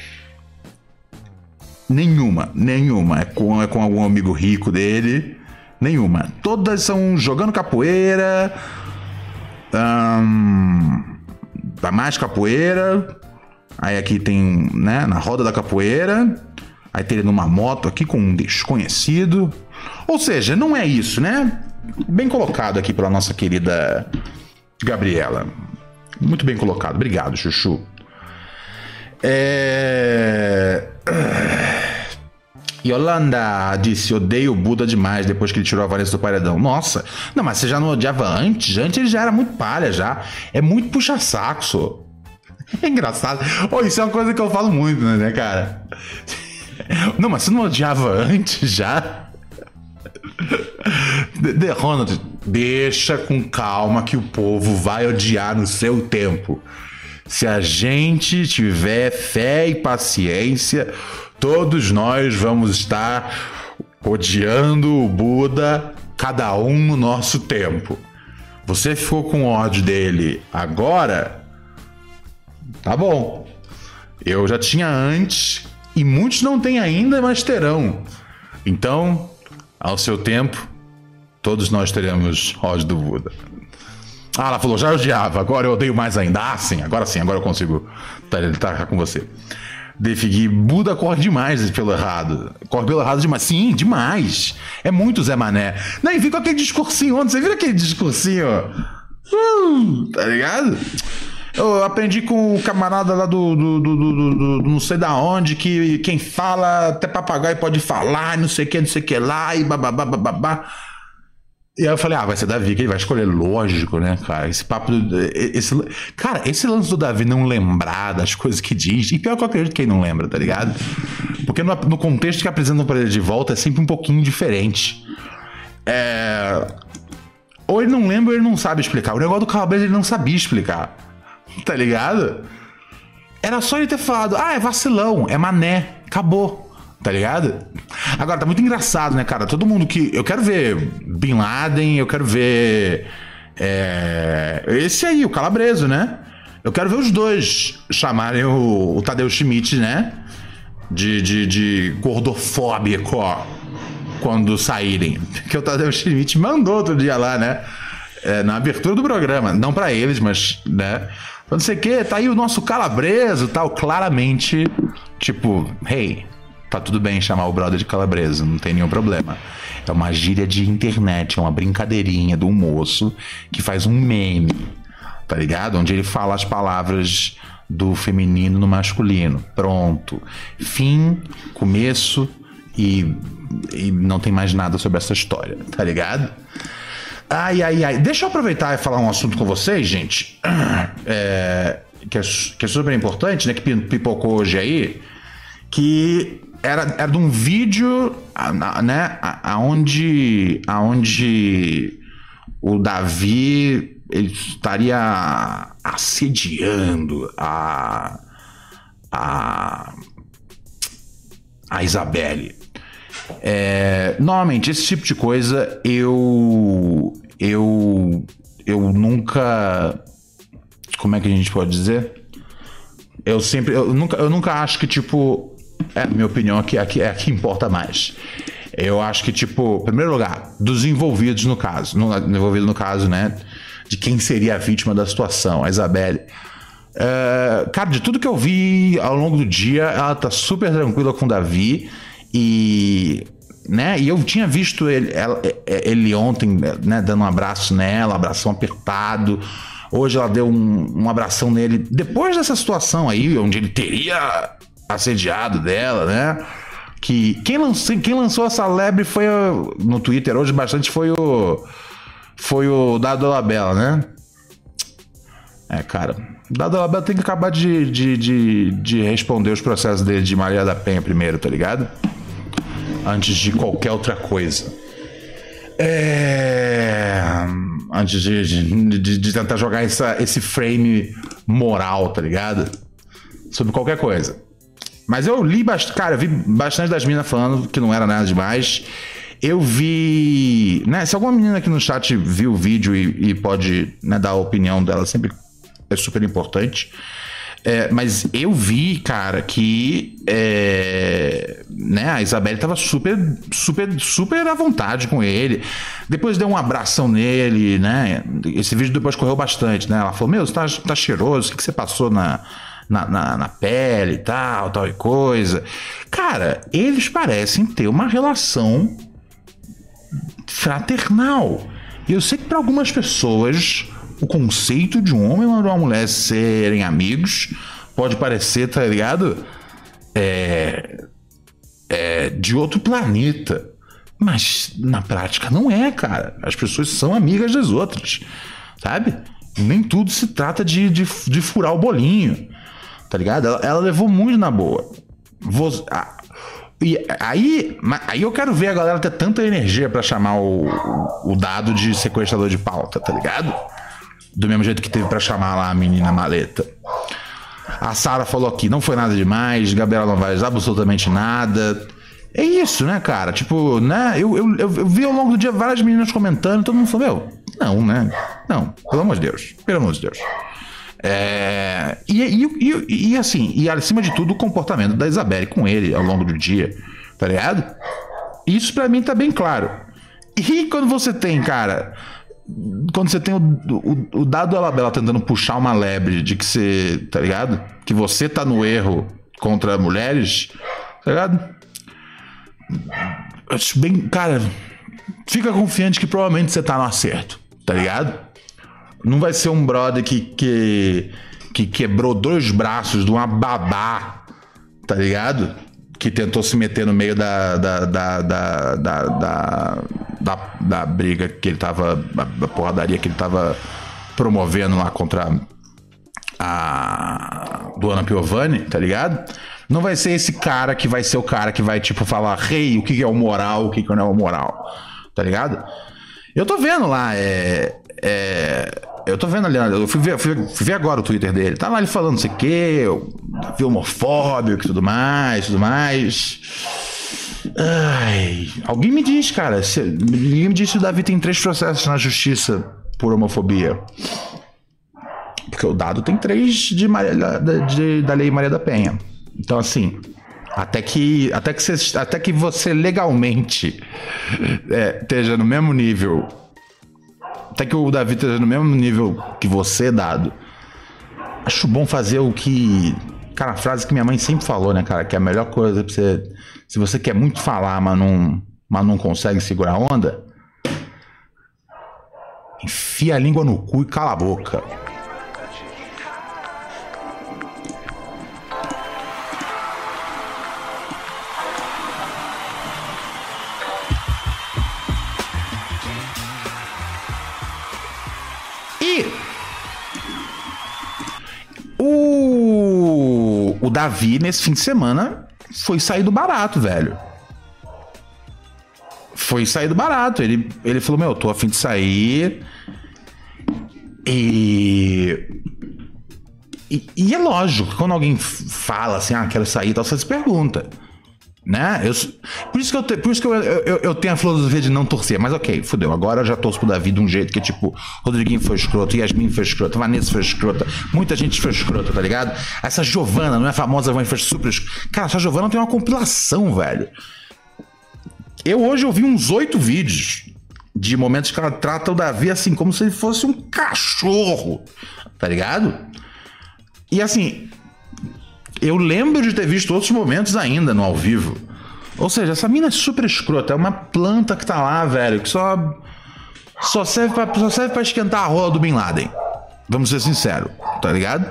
Speaker 1: Nenhuma. É com algum amigo rico dele. Nenhuma. Todas são jogando capoeira. Mais capoeira. Aí aqui tem, né, na roda da capoeira. Aí tem ele numa moto aqui com um desconhecido. Ou seja, não é isso, né? Bem colocado aqui pela nossa querida Gabriela. Muito bem colocado. Obrigado, Chuchu. Yolanda disse: odeio o Buda demais depois que ele tirou a Vanessa do paredão. Nossa, não, mas você já não odiava antes? Antes ele já era muito palha, já. É muito puxa-saco, só. É engraçado. Isso é uma coisa que eu falo muito, né, cara? Não, mas você não odiava antes já? Ronald, deixa com calma que o povo vai odiar no seu tempo. Se a gente tiver fé e paciência, todos nós vamos estar odiando o Buda, cada um no nosso tempo. Você ficou com ódio dele agora? Tá bom. Eu já tinha antes e muitos não têm ainda, mas terão. Então, ao seu tempo, todos nós teremos ódio do Buda. Ela falou, já odiava, agora eu odeio mais ainda. Sim, agora eu consigo estar com você. Defigui, Buda corre demais pelo errado. Corre pelo errado demais. Sim, demais. É muito Zé Mané. Não, e vi com aquele discursinho ontem. Você viu aquele discursinho? Tá ligado? Eu aprendi com o camarada lá do não sei da onde, que quem fala, até papagaio pode falar, não sei o que lá, e bababá. E aí eu falei, vai ser Davi, que ele vai escolher, lógico, né, cara? Esse papo esse lance do Davi não lembrar das coisas que diz, e pior que eu acredito que ele não lembra, tá ligado? Porque no contexto que apresentam pra ele de volta é sempre um pouquinho diferente. Ou ele não lembra ou ele não sabe explicar. O negócio do Calabresa ele não sabia explicar, tá ligado? Era só ele ter falado, é vacilão, é mané, acabou. Tá ligado? Agora, tá muito engraçado, né, cara? Todo mundo que... Eu quero ver Bin Laden, eu quero ver... Esse aí, o Calabreso, né? Eu quero ver os dois chamarem o Tadeu Schmidt, né? De gordofóbico, ó, quando saírem. Porque o Tadeu Schmidt mandou outro dia lá, né? Na abertura do programa. Não pra eles, mas, né? Não sei o que, tá aí o nosso Calabreso, tal. Claramente, tipo, hey... Tá tudo bem chamar o brother de Calabreso, não tem nenhum problema. É uma gíria de internet, é uma brincadeirinha de um moço que faz um meme, tá ligado? Onde ele fala as palavras do feminino no masculino. Pronto. Fim, começo e não tem mais nada sobre essa história, tá ligado? Ai. Deixa eu aproveitar e falar um assunto com vocês, gente. Que é super importante, né? Que pipocou hoje aí. Que... Era de um vídeo, né, aonde o Davi ele estaria assediando a Isabelle. Normalmente, esse tipo de coisa eu nunca... Como é que a gente pode dizer? Eu nunca acho que, tipo... minha opinião aqui é a que importa mais. Eu acho que, tipo, em primeiro lugar, dos envolvidos no caso, né, de quem seria a vítima da situação, a Isabelle. Cara, de tudo que eu vi ao longo do dia, ela tá super tranquila com o Davi e, né, e eu tinha visto ele ontem, né, dando um abraço nela, abração apertado. Hoje ela deu um abração nele depois dessa situação aí, onde ele teria assediado dela, né? Que quem lançou essa lebre foi no Twitter hoje bastante foi o Dado Labella, né? Cara, Dado Labella tem que acabar de responder os processos dele de Maria da Penha primeiro, tá ligado? Antes de qualquer outra coisa. Antes de tentar jogar esse frame moral, tá ligado? Sobre qualquer coisa. Mas eu li bastante, cara, eu vi bastante das meninas falando que não era nada demais. Eu vi, né, se alguma menina aqui no chat viu o vídeo e pode, né, dar a opinião dela, sempre é super importante. Mas eu vi, cara, que né, a Isabelle tava super à vontade com ele. Depois deu um abração nele, né? Esse vídeo depois correu bastante, né? Ela falou, meu, você tá cheiroso, o que você passou na pele e tal e coisa. Cara, eles parecem ter uma relação fraternal. E eu sei que para algumas pessoas o conceito de um homem e de uma mulher serem amigos pode parecer, tá ligado? De outro planeta. Mas na prática não é, cara. As pessoas são amigas das outras, sabe? Nem tudo se trata de furar o bolinho, tá ligado? Ela levou muito na boa. E aí eu quero ver a galera ter tanta energia pra chamar o Dado de sequestrador de pauta, tá ligado? Do mesmo jeito que teve pra chamar lá a menina maleta. A Sara falou aqui, não foi nada demais, Gabriela Novaes, absolutamente nada. É isso, né, cara? Tipo, né? Eu vi ao longo do dia várias meninas comentando, todo mundo falou, não, né? Não, pelo amor de Deus. E assim, e acima de tudo, o comportamento da Isabelle com ele ao longo do dia, tá ligado? Isso pra mim tá bem claro. E quando você tem, cara, o Dado Alabella tentando puxar uma lebre de que você, tá ligado? Que você tá no erro contra mulheres, tá ligado? Acho bem, cara, fica confiante que provavelmente você tá no acerto, tá ligado? Não vai ser um brother que quebrou 2 braços de uma babá, tá ligado? Que tentou se meter no meio da briga que ele tava, da porradaria que ele tava promovendo lá contra a Luana Piovani, tá ligado? Não vai ser esse cara que vai ser o cara que vai, tipo, falar, rei, o que é o moral, o que não é o moral, tá ligado? Eu tô vendo lá, eu tô vendo ali, eu fui ver agora o Twitter dele, tá lá ele falando não sei o que, homofóbico e tudo mais. Ai, alguém me diz, cara, ninguém me diz se o Davi tem 3 processos na justiça por homofobia. Porque o Dado tem 3 da Lei Maria da Penha. Então, assim, até que você legalmente esteja no mesmo nível, até que o Davi esteja no mesmo nível que você, Dado, acho bom fazer o que... Cara, a frase que minha mãe sempre falou, né, cara, que é a melhor coisa pra você... Se você quer muito falar, mas não consegue segurar a onda, enfia a língua no cu e cala a boca. O Davi, nesse fim de semana, foi sair do barato, velho. Foi sair do barato. Ele falou, eu tô a fim de sair. E é lógico, quando alguém fala assim, quero sair e tal, você se pergunta, né? Por isso que eu tenho a filosofia de não torcer. Mas ok, fudeu. Agora eu já torço pro Davi de um jeito que, tipo, Rodriguinho foi escroto, Yasmin foi escrota, Vanessa foi escrota, muita gente foi escrota, tá ligado? Essa Giovana, não é famosa, mas foi super escrota. Cara, essa Giovana tem uma compilação, velho. Eu hoje ouvi uns 8 vídeos de momentos que ela trata o Davi assim, como se ele fosse um cachorro, tá ligado? E assim... Eu lembro de ter visto outros momentos ainda no ao vivo. Ou seja, essa mina é super escrota. É uma planta que tá lá, velho, que só serve pra esquentar a rola do Bin Laden. Vamos ser sinceros, tá ligado?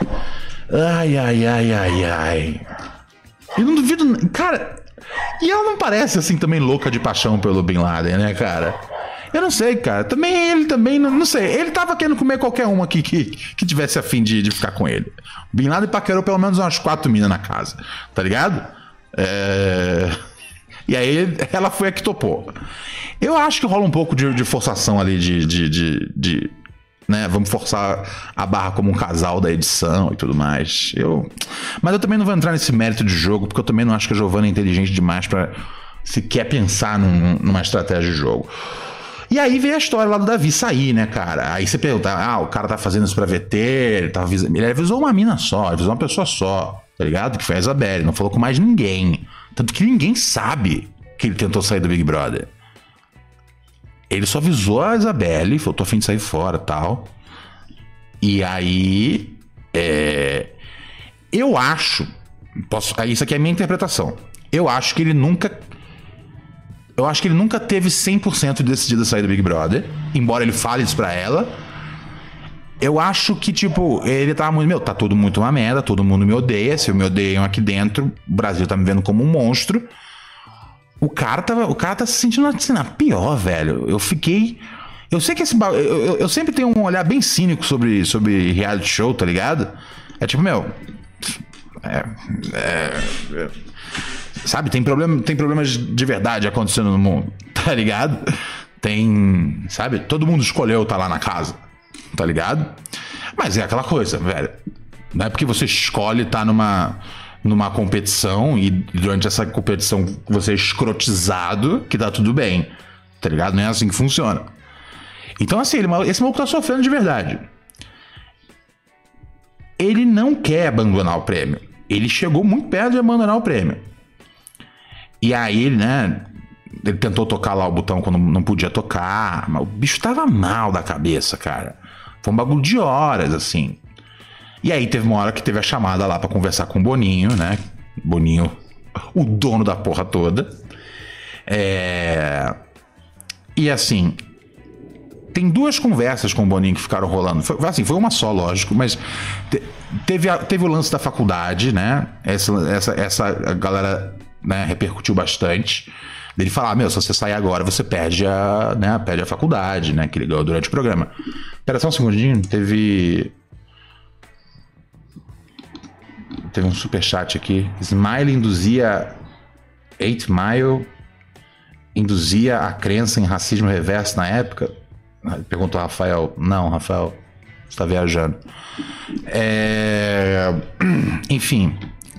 Speaker 1: Ai. Eu não duvido... Cara... E ela não parece assim também louca de paixão pelo Bin Laden, né, cara? Eu não sei, cara. Ele também, não sei. Ele tava querendo comer qualquer uma aqui que tivesse a fim de ficar com ele. O Bin Laden paquerou pelo menos umas 4 minas na casa, tá ligado? E aí ela foi a que topou. Eu acho que rola um pouco de forçação ali de né, vamos forçar a barra como um casal da edição e tudo mais. Mas eu também não vou entrar nesse mérito de jogo, porque eu também não acho que a Giovanna é inteligente demais pra sequer pensar numa estratégia de jogo. E aí veio a história lá do Davi sair, né, cara? Aí você pergunta, o cara tá fazendo isso pra VT, ele avisou uma mina só, ele avisou uma pessoa só, tá ligado? Que foi a Isabelle, não falou com mais ninguém. Tanto que ninguém sabe que ele tentou sair do Big Brother. Ele só avisou a Isabelle, falou, tô a fim de sair fora e tal. E aí, eu acho, isso aqui é a minha interpretação, eu acho que ele nunca teve 100% decidido a sair do Big Brother, embora ele fale isso pra ela. Eu acho que, tipo, ele tava muito... tá tudo muito uma merda, todo mundo me odeia. Se me odeiam aqui dentro, o Brasil tá me vendo como um monstro. O cara tá se sentindo assim, na pior, velho. Eu sei que eu sempre tenho um olhar bem cínico sobre reality show, tá ligado? É tipo, sabe, tem problemas de verdade acontecendo no mundo, tá ligado? Sabe, todo mundo escolheu estar lá na casa, tá ligado? Mas é aquela coisa, velho. Não é porque você escolhe estar numa competição e durante essa competição você é escrotizado que tá tudo bem, tá ligado? Não é assim que funciona. Então, assim, esse maluco tá sofrendo de verdade. Ele não quer abandonar o prêmio. Ele chegou muito perto de abandonar o prêmio. E aí, né, ele tentou tocar lá o botão quando não podia tocar, mas o bicho tava mal da cabeça, cara. Foi um bagulho de horas, assim. E aí teve uma hora que teve a chamada lá pra conversar com o Boninho, né? Boninho, o dono da porra toda. E assim, tem duas conversas com o Boninho que ficaram rolando. Foi uma só, lógico, mas teve o lance da faculdade, né? Essa galera, né, repercutiu bastante. Ele falar, se você sair agora, você perde a faculdade, né? Que ele ganhou durante o programa. Espera só um segundinho, teve um superchat aqui. Smile induzia 8 Mile induzia a crença em racismo reverso na época? Perguntou o Rafael. Não, Rafael, você está viajando. Enfim,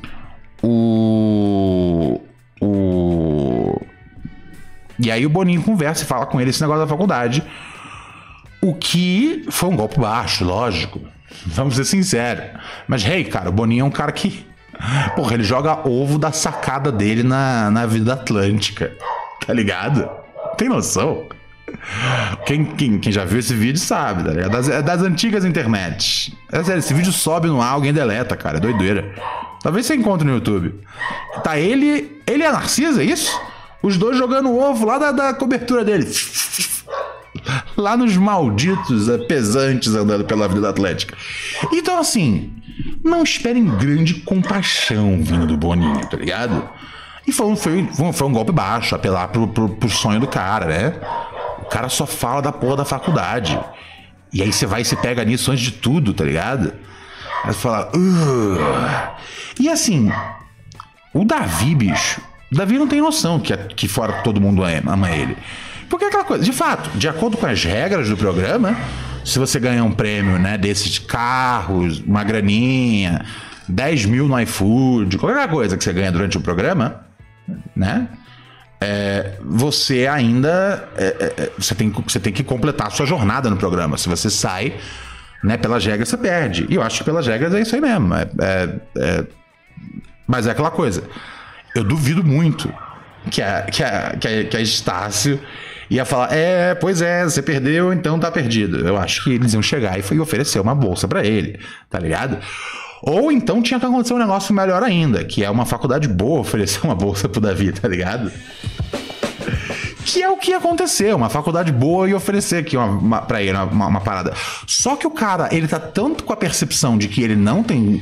Speaker 1: e aí o Boninho conversa e fala com ele esse negócio da faculdade, o que foi um golpe baixo, lógico, vamos ser sinceros, mas cara, o Boninho é um cara que, porra, ele joga ovo da sacada dele na Avenida Atlântica, tá ligado? Tem noção? Quem já viu esse vídeo sabe, tá ligado? É das antigas internet. É sério, esse vídeo sobe no ar, alguém deleta, cara, é doideira. Talvez você encontre no YouTube. Tá ele e a Narcisa, é isso? Os dois jogando ovo lá da cobertura dele. Lá nos malditos pesantes andando pela Avenida Atlética. Então, assim, não esperem grande compaixão vindo do Boninho, tá ligado? E foi um golpe baixo, apelar pro sonho do cara, né? O cara só fala da porra da faculdade. E aí você vai e se pega nisso antes de tudo, tá ligado? Aí você fala... E assim, o Davi, bicho... O Davi não tem noção que fora todo mundo ama ele. Porque é aquela coisa, de fato, de acordo com as regras do programa, se você ganhar um prêmio, né, desses carros, uma graninha, 10 mil no iFood, qualquer coisa que você ganha durante o programa, né, você ainda você tem que completar a sua jornada no programa. Se você sai, né, pelas regras, você perde. E eu acho que pelas regras é isso aí mesmo. Mas é aquela coisa. Eu duvido muito que a Estácio ia falar, pois é, você perdeu, então tá perdido. Eu acho que eles iam chegar e oferecer uma bolsa pra ele, tá ligado? Ou então tinha que acontecer um negócio melhor ainda, que é uma faculdade boa oferecer uma bolsa pro Davi, tá ligado? Que é o que aconteceu, uma faculdade boa e oferecer aqui pra ele uma parada. Só que o cara, ele tá tanto com a percepção de que ele não tem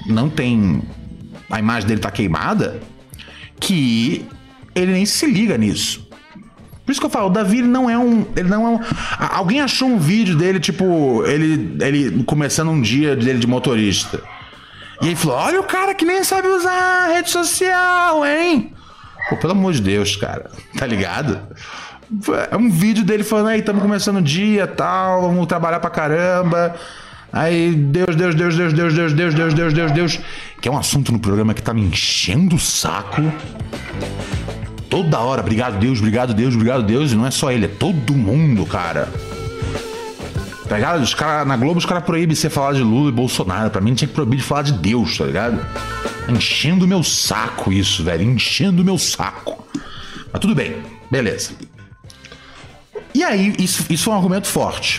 Speaker 1: a imagem dele tá queimada, que ele nem se liga nisso. Por isso que eu falo, o Davi ele não é um... Alguém achou um vídeo dele, tipo, ele começando um dia dele de motorista. E aí falou, olha o cara que nem sabe usar a rede social, hein? Pô, pelo amor de Deus, cara. Tá ligado? É um vídeo dele falando, aí, estamos começando o dia, tal, vamos trabalhar pra caramba. Aí, Deus, que é um assunto no programa que tá me enchendo o saco. Toda hora, obrigado Deus, e não é só ele, é todo mundo, cara. Tá ligado? Na Globo os caras proíbem você falar de Lula e Bolsonaro. Pra mim tinha que proibir de falar de Deus, tá ligado? Enchendo o meu saco isso, velho, enchendo o meu saco. Mas tudo bem, beleza. E aí, isso foi um argumento forte.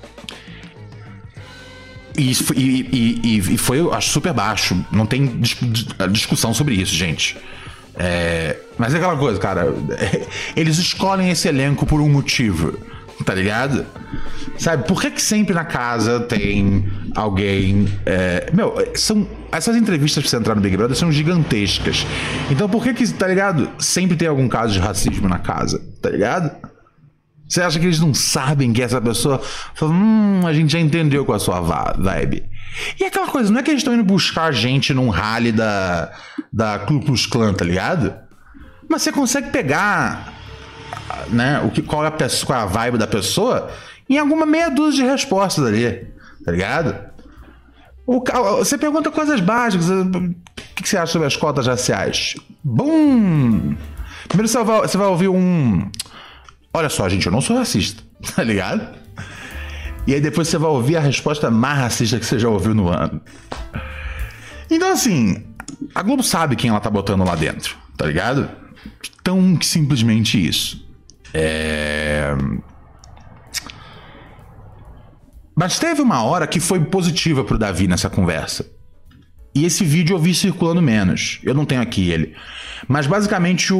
Speaker 1: E foi, eu acho, super baixo. Não tem discussão sobre isso, gente. Mas é aquela coisa, cara. Eles escolhem esse elenco por um motivo, tá ligado? Sabe, por que sempre na casa tem alguém... essas entrevistas pra você entrar no Big Brother são gigantescas. Então por que, tá ligado? Sempre tem algum caso de racismo na casa, tá ligado? Você acha que eles não sabem que essa pessoa fala, a gente já entendeu com a sua vibe. E aquela coisa, não é que eles estão indo buscar gente num rally da Ku Klux Klan, tá ligado? Mas você consegue pegar, né, qual é a vibe da pessoa em alguma meia dúzia de respostas ali, tá ligado? Você pergunta coisas básicas, o que você acha sobre as cotas raciais? Bum! Primeiro você vai ouvir olha só, gente, eu não sou racista, tá ligado? E aí depois você vai ouvir a resposta mais racista que você já ouviu no ano. Então, assim, a Globo sabe quem ela tá botando lá dentro, tá ligado? Tão simplesmente isso. Mas teve uma hora que foi positiva pro Davi nessa conversa. E esse vídeo eu vi circulando menos. Eu não tenho aqui ele. Mas basicamente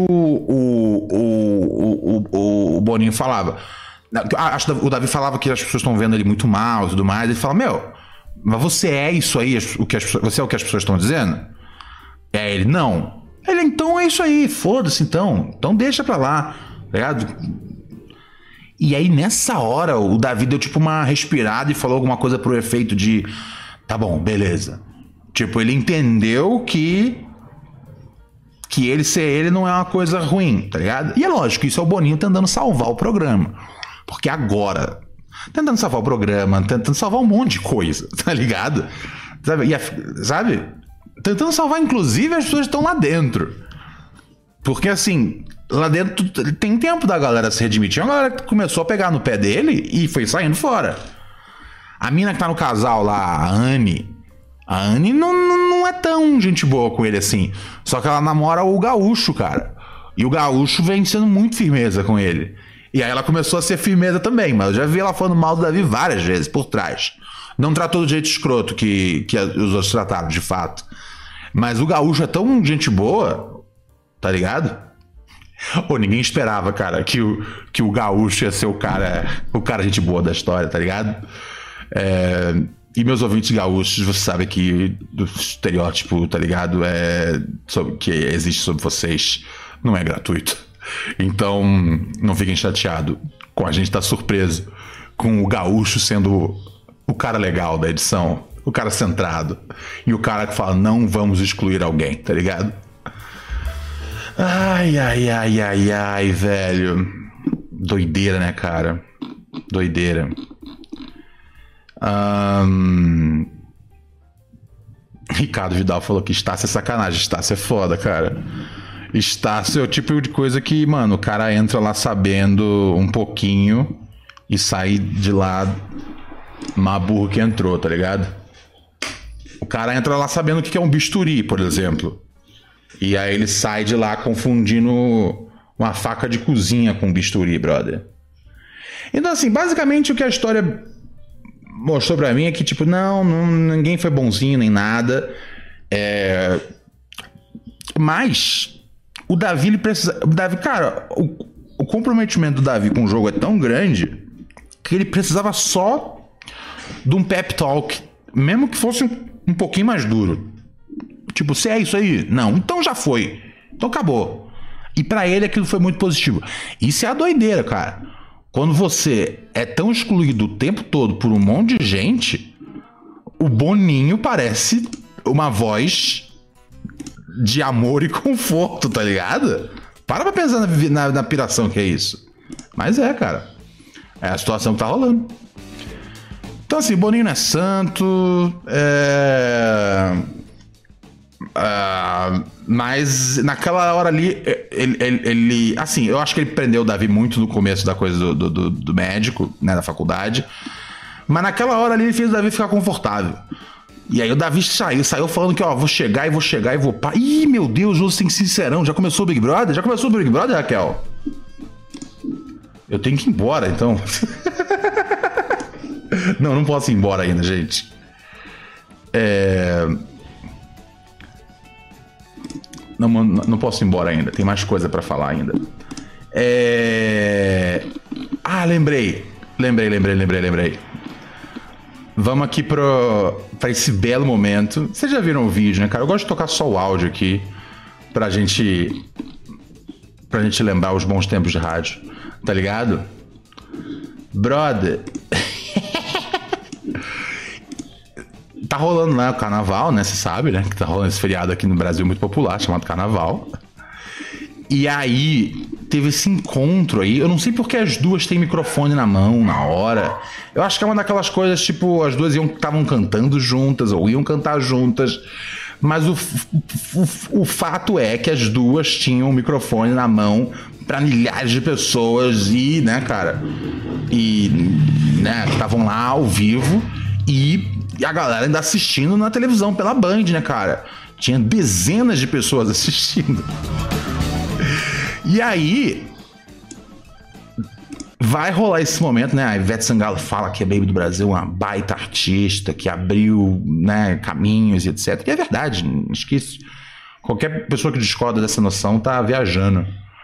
Speaker 1: o Boninho falava. Acho que o Davi falava que as pessoas estão vendo ele muito mal e tudo mais. Ele fala, mas você é isso aí? Você é o que as pessoas estão dizendo? É ele, não. Ele, então é isso aí, foda-se então. Então deixa pra lá. Tá ligado? E aí nessa hora o Davi deu tipo uma respirada e falou alguma coisa pro efeito de tá bom, beleza. Tipo, ele entendeu que ele ser ele não é uma coisa ruim, tá ligado? E é lógico, isso é o Boninho tentando salvar o programa. Porque agora, tentando salvar o programa, tentando salvar um monte de coisa, tá ligado? Sabe? Tentando salvar, inclusive, as pessoas que estão lá dentro. Porque, assim, lá dentro tem tempo da galera se redimir. Tinha uma galera que começou a pegar no pé dele e foi saindo fora. A mina que tá no casal lá, a Anne não é tão gente boa com ele assim. Só que ela namora o Gaúcho, cara. E o Gaúcho vem sendo muito firmeza com ele. E aí ela começou a ser firmeza também. Mas eu já vi ela falando mal do Davi várias vezes por trás. Não tratou do jeito escroto que os outros trataram, de fato. Mas o Gaúcho é tão gente boa, tá ligado? Ninguém esperava, cara, que o Gaúcho ia ser o cara gente boa da história, tá ligado? E meus ouvintes gaúchos, você sabe que o estereótipo, tá ligado? Que existe sobre vocês não é gratuito. Então, não fiquem chateados com a gente estar surpreso com o Gaúcho sendo o cara legal da edição, o cara centrado e o cara que fala, não vamos excluir alguém, tá ligado? Ai, velho. Doideira, né, cara? Doideira. Ricardo Vidal falou que Estácio é sacanagem. Estácio é foda, cara. Estácio é o tipo de coisa que, mano, o cara entra lá sabendo um pouquinho e sai de lá mais burro que entrou, tá ligado? O cara entra lá sabendo o que é um bisturi, por exemplo. E aí ele sai de lá confundindo uma faca de cozinha com um bisturi, brother. Então, assim, basicamente o que a história mostrou pra mim é que, tipo, ninguém foi bonzinho nem nada. Mas o Davi, ele precisa... O Davi, cara, o comprometimento do Davi com o jogo é tão grande que ele precisava só de um pep talk, mesmo que fosse um pouquinho mais duro. Tipo, se é isso aí? Não, então já foi. Então acabou. E pra ele aquilo foi muito positivo. Isso é a doideira, cara. Quando você é tão excluído o tempo todo por um monte de gente, o Boninho parece uma voz de amor e conforto, tá ligado? Para pra pensar na piração que é isso. Mas cara. É a situação que tá rolando. Então assim, Boninho não é santo. Mas naquela hora ali, ele. Assim, eu acho que ele prendeu o Davi muito no começo da coisa do médico, né? Da faculdade. Mas naquela hora ali ele fez o Davi ficar confortável. E aí o Davi saiu falando que, ó, vou chegar e vou. Ih, meu Deus, hoje tem sincerão. Já começou o Big Brother? Já começou o Big Brother, Raquel? Eu tenho que ir embora, então. Não posso ir embora ainda, gente. Não posso ir embora ainda. Tem mais coisa pra falar ainda. Lembrei. Vamos aqui pra esse belo momento. Vocês já viram o vídeo, né, cara? Eu gosto de tocar só o áudio aqui pra gente lembrar os bons tempos de rádio. Tá ligado? Brother. Tá rolando lá o carnaval, né? Você sabe, né? Que tá rolando esse feriado aqui no Brasil muito popular, chamado Carnaval. E aí, teve esse encontro aí. Eu não sei porque as duas têm microfone na mão na hora. Eu acho que é uma daquelas coisas, tipo, as duas estavam cantando juntas ou iam cantar juntas. Mas o fato é que as duas tinham o microfone na mão pra milhares de pessoas e, né, cara? E, né, estavam lá ao vivo e a galera ainda assistindo na televisão pela Band, né, cara? Tinha dezenas de pessoas assistindo. E aí vai rolar esse momento, né? A Ivete Sangalo fala que a Baby do Brasil é uma baita artista, que abriu, né, caminhos e etc. E é verdade, acho que isso, qualquer pessoa que discorda dessa noção tá viajando.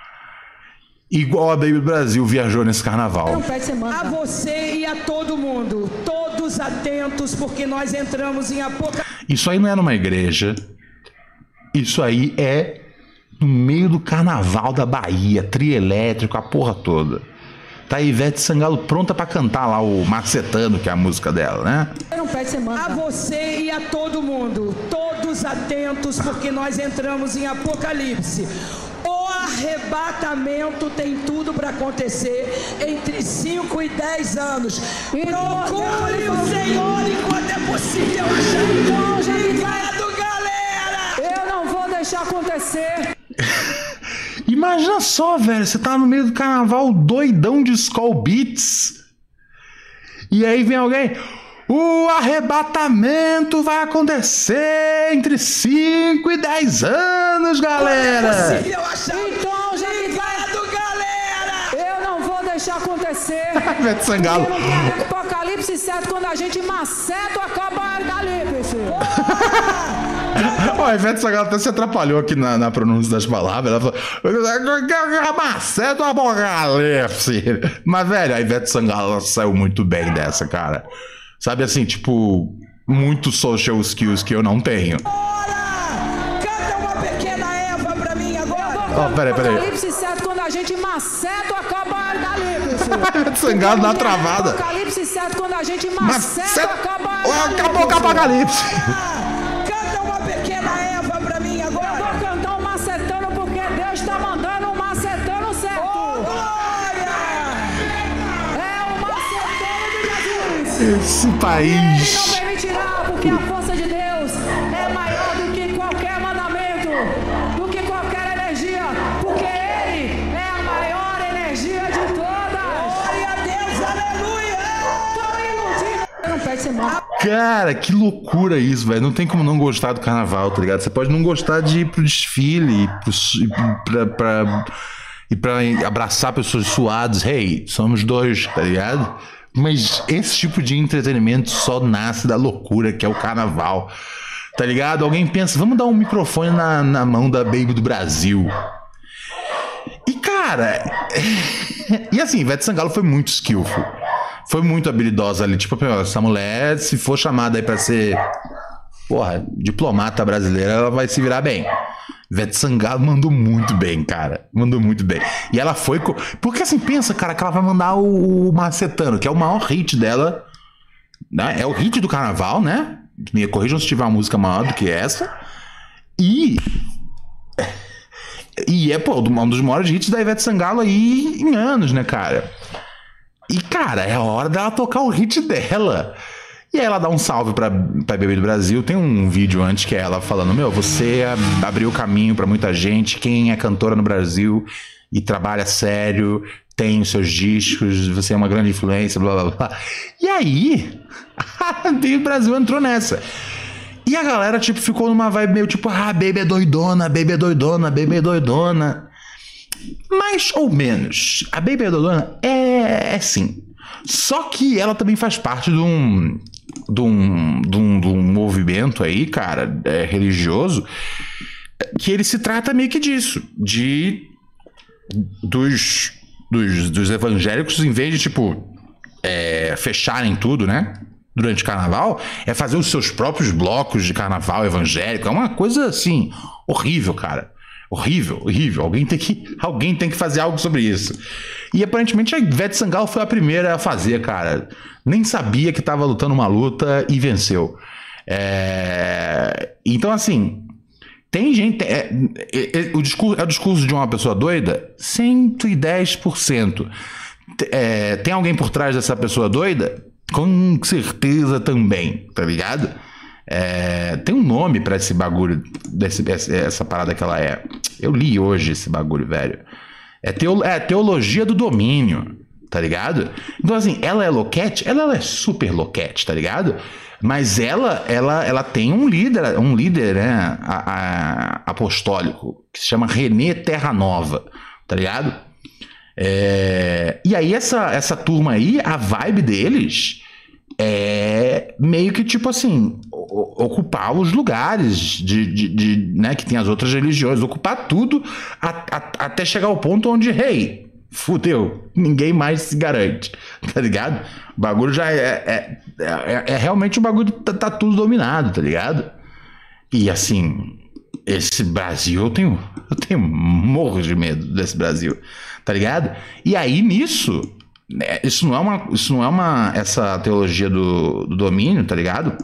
Speaker 1: Igual a Baby do Brasil viajou nesse carnaval.
Speaker 4: A você e a todo mundo, todos atentos, porque nós entramos em Apocalipse.
Speaker 1: Isso aí não é numa igreja. Isso aí é no meio do carnaval da Bahia, trio elétrico, a porra toda. Tá a Ivete Sangalo pronta pra cantar lá o Macetano, que é a música dela, né?
Speaker 4: A você e a todo mundo, todos atentos, porque nós entramos em Apocalipse. O arrebatamento tem tudo para acontecer entre 5 e 10 anos. Procure o Senhor enquanto é possível. Obrigado, galera!
Speaker 5: Eu não vou deixar acontecer.
Speaker 1: Imagina só, velho, você tá no meio do carnaval doidão de Skull Beats. E aí vem alguém... O arrebatamento vai acontecer entre 5 e 10 anos, galera!
Speaker 5: Então, galera! Eu não vou deixar acontecer.
Speaker 1: Ivete Sangalo.
Speaker 5: Apocalipse 7, quando a gente maceta, acaba o Apocalipse.
Speaker 1: Ó, a Ivete Sangalo até se atrapalhou aqui na pronúncia das palavras. Ela falou, maceta o Apocalipse. Mas, velho, a Ivete Sangalo saiu muito bem dessa, cara. Sabe assim, tipo, muito social skills que eu não tenho.
Speaker 4: Canta uma pequena Eva pra mim agora.
Speaker 1: Peraí.
Speaker 5: Apocalipse 7, quando a gente maceta, acaba o Apocalipse.
Speaker 1: Ivete Sangalo na travada.
Speaker 5: Apocalipse 7, quando a gente maceta, acaba
Speaker 1: Acabou o Apocalipse.
Speaker 4: Canta uma pequena Eva pra mim agora.
Speaker 5: Eu vou cantar um macetano porque Deus tá mandando um macetano certo.
Speaker 1: Esse país.
Speaker 5: Não permitirá, porque a força de Deus é maior do que qualquer mandamento, do que qualquer energia, porque Ele é a maior energia de todas.
Speaker 4: Glória a Deus, aleluia!
Speaker 5: Tô iludido. Não pede ser mal.
Speaker 1: Cara, que loucura isso, velho. Não tem como não gostar do carnaval, tá ligado? Você pode não gostar de ir pro desfile, pra abraçar pessoas suadas. Hey, somos dois, tá ligado? Mas esse tipo de entretenimento só nasce da loucura que é o carnaval, tá ligado? Alguém pensa, vamos dar um microfone na mão da Baby do Brasil. E cara, e assim, Ivete Sangalo foi muito skillful, foi muito habilidosa ali. Tipo, essa mulher, se for chamada aí pra ser, porra, diplomata brasileira, ela vai se virar bem. Ivete Sangalo mandou muito bem, cara. Mandou muito bem. E ela foi... Porque assim, pensa, cara, que ela vai mandar o Macetano, que é o maior hit dela. Né? É o hit do carnaval, né? Me corrijam se tiver uma música maior do que essa. E E é, pô, um dos maiores hits da Ivete Sangalo aí em anos, né, cara? E, cara, é a hora dela tocar o hit dela. E aí ela dá um salve pra Bebê do Brasil. Tem um vídeo antes que é ela falando: meu, você abriu o caminho pra muita gente. Quem é cantora no Brasil e trabalha sério, tem os seus discos, você é uma grande influência, blá blá blá. E aí, a Bebê do Brasil entrou nessa. E a galera, tipo, ficou numa vibe meio tipo: Baby é doidona, Baby é doidona, Baby é doidona. Mais ou menos. A Baby é doidona é sim. Só que ela também faz parte de um movimento aí, cara, religioso, que ele se trata meio que disso. Dos evangélicos, em vez de, tipo, fecharem tudo, né? Durante o carnaval, é fazer os seus próprios blocos de carnaval evangélico. É uma coisa, assim, horrível, cara. Horrível, horrível. Alguém tem que fazer algo sobre isso. E aparentemente a Ivete Sangalo foi a primeira a fazer, cara. Nem sabia que tava lutando uma luta e venceu. Então, assim, tem gente... o discurso de uma pessoa doida? 110%. Tem alguém por trás dessa pessoa doida? Com certeza também, tá ligado? Tem um nome pra esse bagulho, essa parada que ela é. Eu li hoje esse bagulho, velho. É teologia do domínio, tá ligado? Então, assim, ela é loquete, ela é super loquete, tá ligado? Mas ela tem um líder, né, apostólico, que se chama René Terra Nova, tá ligado? E aí essa turma aí, a vibe deles é meio que tipo assim, ocupar os lugares né, que tem as outras religiões, ocupar tudo até chegar ao ponto onde, fudeu, ninguém mais se garante, tá ligado? O bagulho já é realmente um bagulho, tá tudo dominado, tá ligado? E assim, esse Brasil, eu tenho morro de medo desse Brasil, tá ligado? E aí nisso, isso não é uma essa teologia do domínio, tá ligado?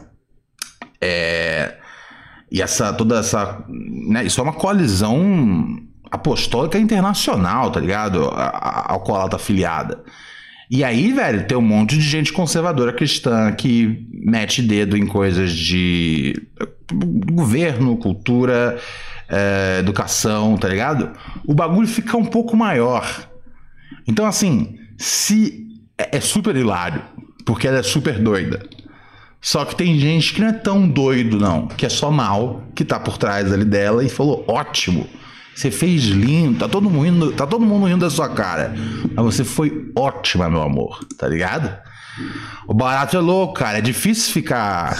Speaker 1: E toda essa, né, isso é uma coalizão apostólica internacional, tá ligado? Ao qual ela tá afiliada. E aí, velho, tem um monte de gente conservadora cristã que mete dedo em coisas de governo, cultura, educação, tá ligado? O bagulho fica um pouco maior. Então, assim, é super hilário, porque ela é super doida. Só que tem gente que não é tão doido, não, que é só mal, que tá por trás ali dela e falou: ótimo, você fez lindo, tá todo mundo rindo da sua cara, mas você foi ótima, meu amor, tá ligado? O barato é louco, cara, é difícil ficar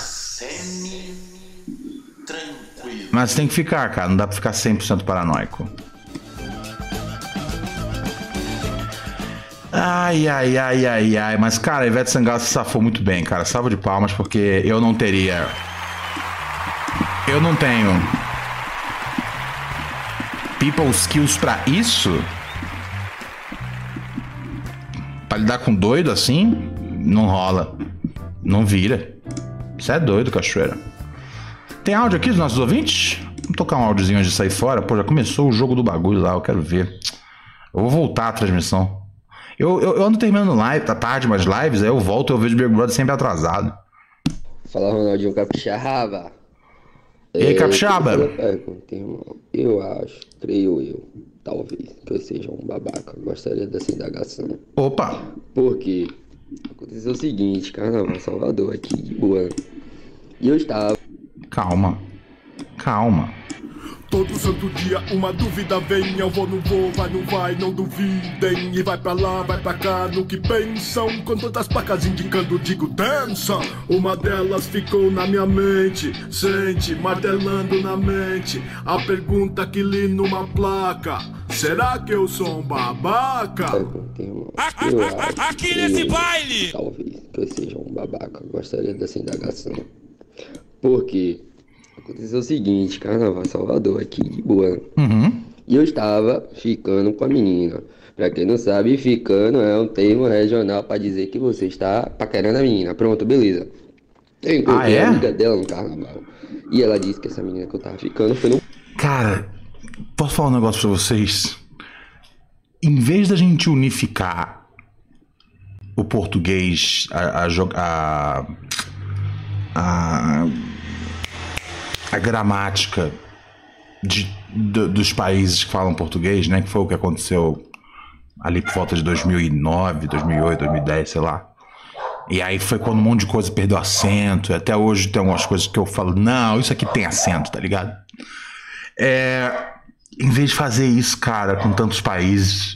Speaker 1: tranquilo, mas tem que ficar, cara, não dá pra ficar 100% paranoico. Ai, mas cara, a Ivete Sangalo se safou muito bem, cara, salva de palmas, porque eu não tenho people skills pra isso, pra lidar com doido assim, não rola, não vira. Você é doido, cachoeira. Tem áudio aqui dos nossos ouvintes? Vamos tocar um áudiozinho antes de sair fora. Pô, já começou o jogo do bagulho lá, eu quero ver. Eu vou voltar à transmissão. Eu ando terminando live, tá tarde, mas lives, aí eu volto e eu vejo o Big Brother sempre atrasado.
Speaker 6: Fala, Ronaldinho Capixaba.
Speaker 1: E aí, Capixaba?
Speaker 6: Eu acho, creio eu, talvez, que eu seja um babaca. Gostaria dessa indagação.
Speaker 1: Opa!
Speaker 6: Porque aconteceu o seguinte, Carnaval Salvador aqui, de boa. E eu estava...
Speaker 1: Calma.
Speaker 7: Todo santo dia uma dúvida vem, eu vou, não vou, vai, não vai, não duvidem. E vai pra lá, vai pra cá, no que pensam, com todas as placas indicando, digo dança. Uma delas ficou na minha mente, sente, martelando na mente a pergunta que li numa placa: será que eu sou um babaca?
Speaker 8: Aqui nesse baile!
Speaker 6: Talvez que eu seja um babaca, gostaria dessa indagação. Porque aconteceu o seguinte, Carnaval Salvador aqui, de boa. E eu estava ficando com a menina. Pra quem não sabe, ficando é um termo regional pra dizer que você está paquerando a menina. Pronto, beleza. Eu encontrei a amiga dela no carnaval. E ela disse que essa menina que eu tava ficando foi no...
Speaker 1: Cara, posso falar um negócio pra vocês? Em vez da gente unificar o português, a gramática dos países que falam português, né? Que foi o que aconteceu ali por volta de 2009, 2008, 2010, sei lá. E aí foi quando um monte de coisa perdeu acento. Até hoje tem algumas coisas que eu falo, não, isso aqui tem acento, tá ligado? Em vez de fazer isso, cara, com tantos países,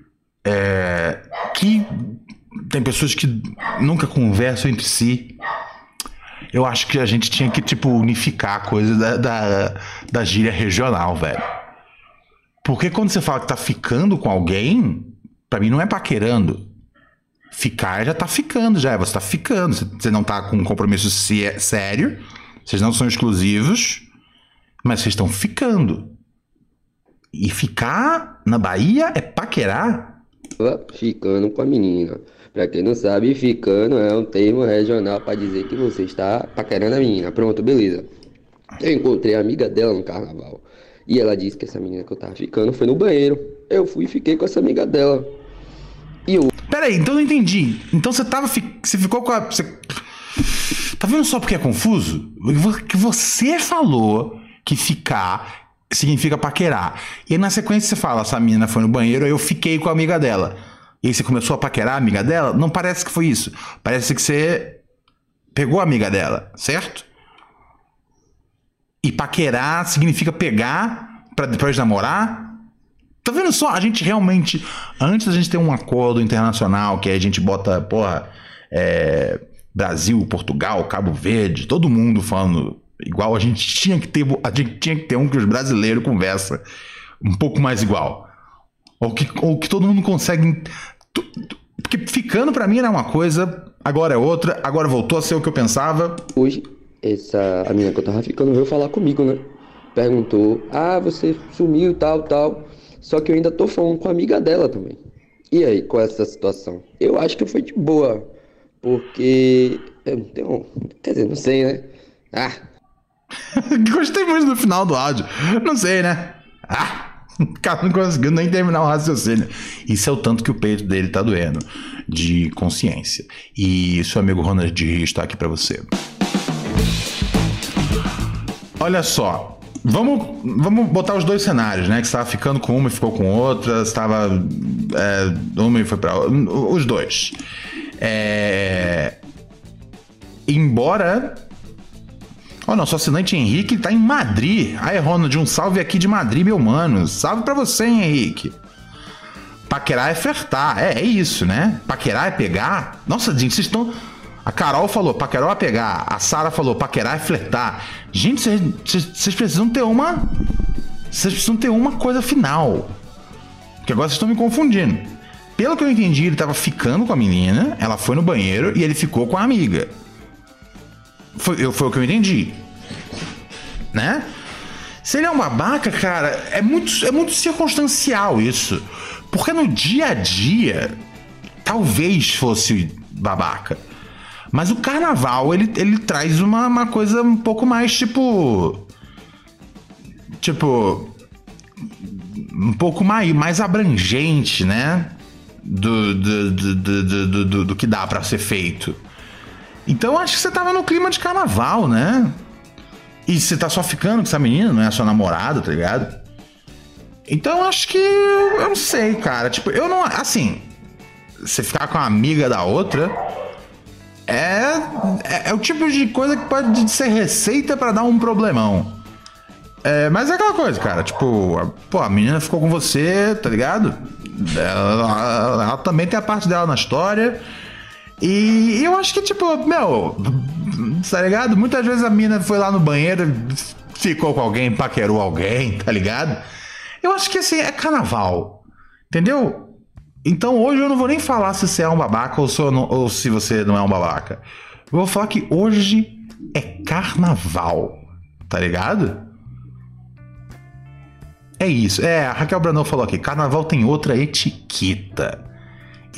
Speaker 1: que tem pessoas que nunca conversam entre si, eu acho que a gente tinha que, tipo, unificar a coisa da gíria regional, velho. Porque quando você fala que tá ficando com alguém, pra mim não é paquerando. Ficar já tá ficando, já. Você tá ficando. Você não tá com um compromisso sério. Vocês não são exclusivos. Mas vocês estão ficando. E ficar na Bahia é paquerar?
Speaker 6: Ficando com a menina. Pra quem não sabe, ficando é um termo regional pra dizer que você está paquerando a menina. Pronto, beleza. Eu encontrei a amiga dela no carnaval. E ela disse que essa menina que eu tava ficando foi no banheiro. Eu fui e fiquei com essa amiga dela. E eu...
Speaker 1: Peraí, então eu não entendi. Então você ficou com a... Tá vendo só porque é confuso? Que você falou que ficar significa paquerar. E aí na sequência você fala, essa menina foi no banheiro, aí eu fiquei com a amiga dela. E aí você começou a paquerar a amiga dela? Não parece que foi isso. Parece que você pegou a amiga dela, certo? E paquerar significa pegar pra depois namorar? Tá vendo só? A gente realmente... Antes da gente ter um acordo internacional, que aí a gente bota, Brasil, Portugal, Cabo Verde, todo mundo falando igual, a gente tinha que ter um que os brasileiros conversam um pouco mais igual. Ou que todo mundo consegue... Porque ficando pra mim era uma coisa, agora é outra, agora voltou a ser o que eu pensava.
Speaker 6: Hoje, a menina que eu tava ficando veio falar comigo, né? Perguntou, você sumiu, tal. Só que eu ainda tô falando com a amiga dela também. E aí, qual é essa situação? Eu acho que foi de boa, porque eu não tenho... Quer dizer, não sei, né?
Speaker 1: Gostei muito do final do áudio. Não sei, né? O cara não conseguiu nem terminar o raciocínio. Isso é o tanto que o peito dele tá doendo, de consciência. E seu amigo Ronald de Rio está aqui pra você. Olha só. Vamos botar os dois cenários, né? Que você estava ficando com uma e ficou com outra. Você estava... uma e foi pra outra. Os dois. Embora... nosso assinante Henrique tá em Madrid. Aí, Ronald, um salve aqui de Madrid, meu mano. Salve pra você, hein, Henrique. Paquerar é flertar. É isso, né? Paquerar é pegar. Nossa, gente, vocês estão... A Carol falou, paquerar é pegar. A Sara falou, paquerar é flertar. Gente, vocês precisam ter uma... Vocês precisam ter uma coisa final. Porque agora vocês estão me confundindo. Pelo que eu entendi, ele tava ficando com a menina, ela foi no banheiro e ele ficou com a amiga. Foi o que eu entendi. Né? Se ele é um babaca, cara, é muito circunstancial isso. Porque no dia a dia, talvez fosse babaca. Mas o carnaval, ele traz uma coisa um pouco mais, tipo... um pouco mais abrangente, né? Do que dá pra ser feito. Então eu acho que você tava no clima de carnaval, né? E você tá só ficando com essa menina, não é a sua namorada, tá ligado? Então eu acho que... Eu não sei, cara. Eu não... Assim, você ficar com a amiga da outra... É o tipo de coisa que pode ser receita pra dar um problemão. Mas é aquela coisa, cara. A menina ficou com você, tá ligado? Ela também tem a parte dela na história. E eu acho que, tá ligado? Muitas vezes a menina foi lá no banheiro, ficou com alguém, paquerou alguém, tá ligado? Eu acho que, assim, é carnaval. Entendeu? Então hoje eu não vou nem falar se você é um babaca ou se você não é um babaca. Eu vou falar que hoje é carnaval, tá ligado? É isso. A Raquel Brandão falou aqui, carnaval tem outra etiqueta.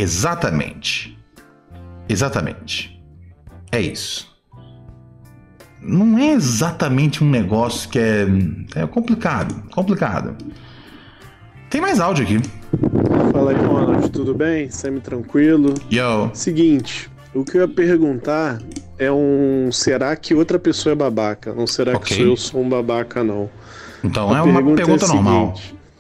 Speaker 1: Exatamente. É isso. não é exatamente um negócio que é complicado. Tem mais áudio aqui.
Speaker 8: Fala aí, Ronald, tudo bem? Sempre tranquilo?
Speaker 1: Yo.
Speaker 8: Seguinte, o que eu ia perguntar é será que outra pessoa é babaca? Não será que eu sou um babaca, não.
Speaker 1: Então é uma pergunta normal.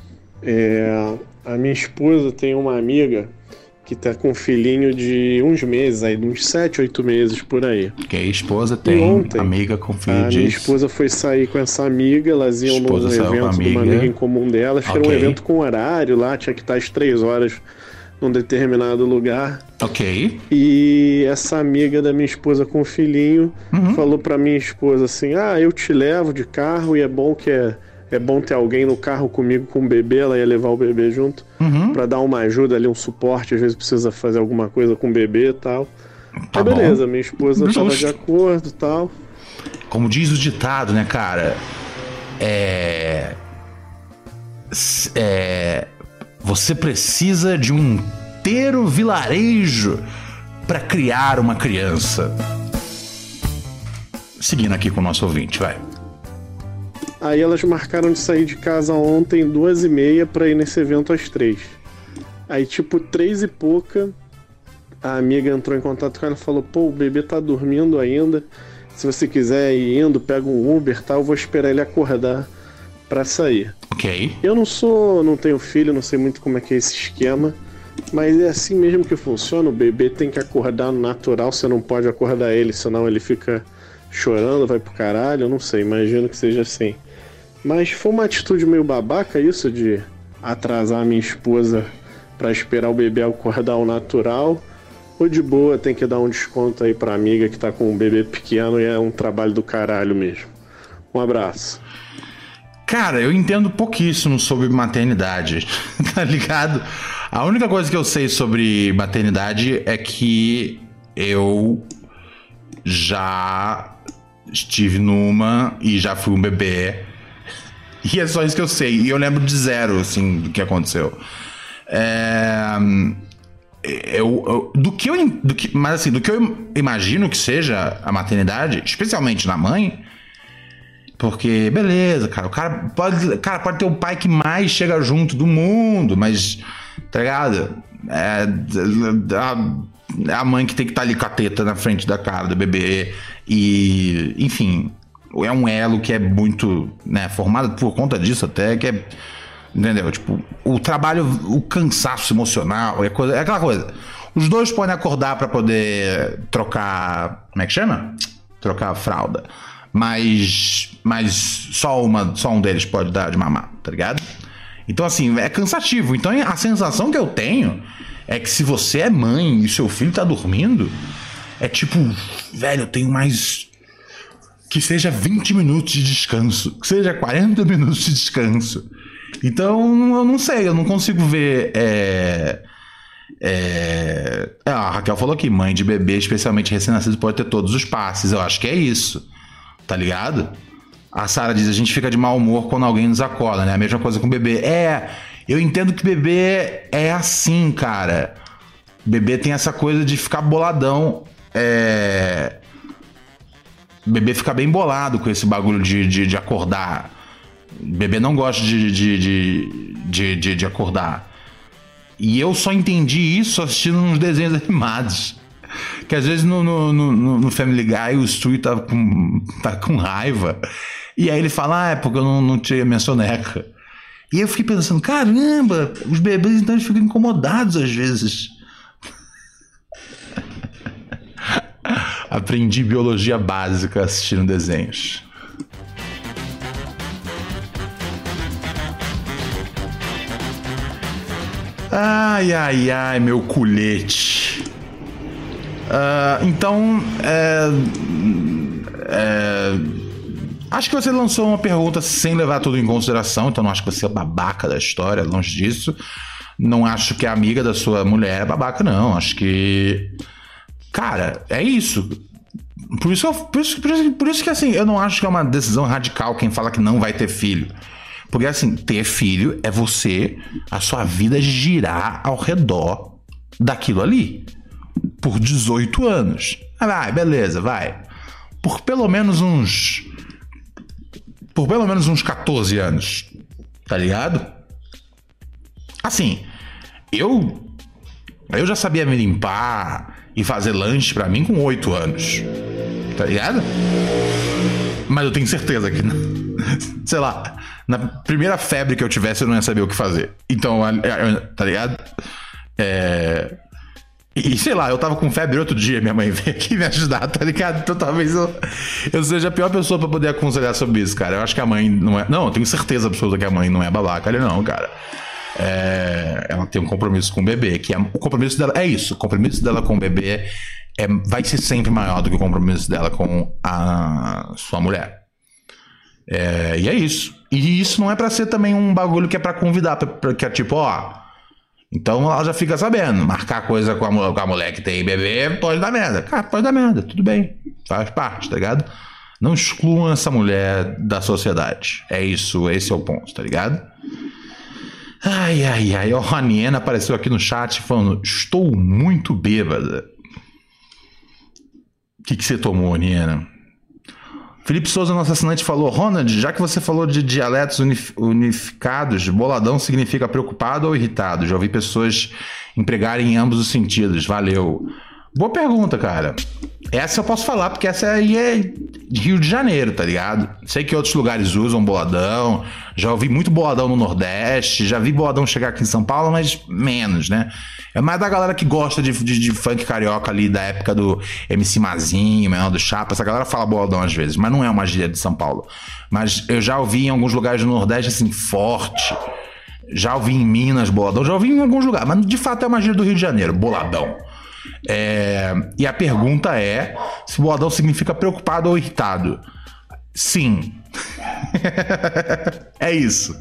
Speaker 8: A minha esposa tem uma amiga que tá com um filhinho de uns meses aí, de uns 7, 8 meses por aí.
Speaker 1: Que a esposa tem ontem, amiga com filho de...
Speaker 8: minha esposa foi sair com essa amiga, elas iam num evento de uma amiga em comum delas, que era um evento com horário lá, tinha que estar às 3 horas num determinado lugar.
Speaker 1: Ok.
Speaker 8: E essa amiga da minha esposa com o filhinho falou pra minha esposa assim, eu te levo de carro e é bom ter alguém no carro comigo com o bebê, ela ia levar o bebê junto, pra dar uma ajuda ali, um suporte, às vezes precisa fazer alguma coisa com o bebê e tal. Tá beleza, minha esposa tava de acordo e tal.
Speaker 1: Como diz o ditado, né, cara? Você precisa de um inteiro vilarejo pra criar uma criança. Seguindo aqui com o nosso ouvinte, vai.
Speaker 8: Aí elas marcaram de sair de casa ontem 2h30 pra ir nesse evento às 3. Aí 3 e pouca, a amiga entrou em contato com ela e falou, o bebê tá dormindo ainda, se você quiser ir indo, pega um Uber, tá? Eu vou esperar ele acordar pra sair.
Speaker 1: Ok.
Speaker 8: Eu não tenho filho, não sei muito como é que é esse esquema, mas é assim mesmo que funciona, o bebê tem que acordar no natural, você não pode acordar ele, senão ele fica chorando, vai pro caralho, eu não sei, imagino que seja assim. Mas foi uma atitude meio babaca isso de atrasar a minha esposa pra esperar o bebê acordar ao natural, ou de boa tem que dar um desconto aí pra amiga que tá com um bebê pequeno e é um trabalho do caralho mesmo. Um abraço.
Speaker 1: Cara, eu entendo pouquíssimo sobre maternidade, tá ligado? A única coisa que eu sei sobre maternidade é que eu já estive numa e já fui um bebê. E é só isso que eu sei. E eu lembro de zero, assim, do que aconteceu. Mas assim, do que eu imagino que seja a maternidade, especialmente na mãe, porque, beleza, cara, o cara pode ter o pai que mais chega junto do mundo, mas, tá ligado? É a mãe que tem que estar ali com a teta na frente da cara do bebê. E, enfim, é um elo que é muito, né, formado por conta disso até, que é, entendeu? Tipo, o trabalho, o cansaço emocional, é aquela coisa. Os dois podem acordar pra poder trocar, como é que chama? Trocar a fralda. Mas só um deles pode dar de mamar, tá ligado? Então, assim, é cansativo. Então, a sensação que eu tenho é que se você é mãe e seu filho tá dormindo, é tipo, velho, eu tenho mais... que seja 20 minutos de descanso, que seja 40 minutos de descanso. Então, eu não sei, eu não consigo ver... a Raquel falou aqui, mãe de bebê, especialmente recém-nascido, pode ter todos os passes. Eu acho que é isso, tá ligado? A Sara diz, a gente fica de mau humor quando alguém nos acorda, né? A mesma coisa com o bebê. Eu entendo que bebê é assim, cara. Bebê tem essa coisa de ficar boladão. Bebê fica bem bolado com esse bagulho de acordar. Bebê não gosta de acordar. E eu só entendi isso assistindo uns desenhos animados. Que às vezes no Family Guy o Stu tá com raiva. E aí ele fala, é porque eu não tirei a minha soneca. E eu fiquei pensando, caramba, os bebês então eles ficam incomodados às vezes. Aprendi biologia básica assistindo desenhos. Ai, meu culete. Então, acho que você lançou uma pergunta sem levar tudo em consideração, então não acho que você é babaca da história, longe disso. Não acho que a amiga da sua mulher é babaca, não. Acho que... Cara, é isso. Por isso que, assim, eu não acho que é uma decisão radical quem fala que não vai ter filho. Porque, assim, ter filho é você... A sua vida girar ao redor daquilo ali. Por 18 anos. Vai, beleza, vai. por pelo menos uns 14 anos, tá ligado? Assim, eu já sabia me limpar e fazer lanche pra mim com 8 anos, tá ligado? Mas eu tenho certeza que, sei lá, na primeira febre que eu tivesse eu não ia saber o que fazer. Então, tá ligado? E sei lá, eu tava com febre outro dia, minha mãe veio aqui me ajudar, tá ligado? Então talvez eu seja a pior pessoa pra poder aconselhar sobre isso, cara. Eu acho que a mãe não é... Não, eu tenho certeza absoluta que a mãe não é babaca, não, cara. Ela tem um compromisso com o bebê, que o compromisso dela é isso. O compromisso dela com o bebê vai ser sempre maior do que o compromisso dela com a sua mulher. E é isso. E isso não é pra ser também um bagulho que é pra convidar, que é tipo, ó... Então ela já fica sabendo, marcar coisa com a mulher que tem bebê pode dar merda. Cara, pode dar merda, tudo bem, faz parte, tá ligado? Não excluam essa mulher da sociedade. É isso, esse é o ponto, tá ligado? Ai. Ó, a Niena apareceu aqui no chat falando, estou muito bêbada. O que você tomou, Niena? Felipe Souza, nosso assinante, falou: Ronald, já que você falou de dialetos unificados, boladão significa preocupado ou irritado? Já ouvi pessoas empregarem em ambos os sentidos. Valeu. Boa pergunta, cara. Essa eu posso falar, porque essa aí é de Rio de Janeiro, tá ligado? Sei que outros lugares usam boladão. Já ouvi muito boladão no Nordeste. Já vi boladão chegar aqui em São Paulo, mas menos, né? É mais da galera que gosta de funk carioca ali, da época do MC Mazinho, Menor do Chapa. Essa galera fala boladão às vezes, mas não é uma gíria de São Paulo. Mas eu já ouvi em alguns lugares do Nordeste, assim, forte. Já ouvi em Minas, boladão. Já ouvi em alguns lugares, mas de fato é uma gíria do Rio de Janeiro, boladão. E a pergunta é se boladão significa preocupado ou irritado. Sim. É isso.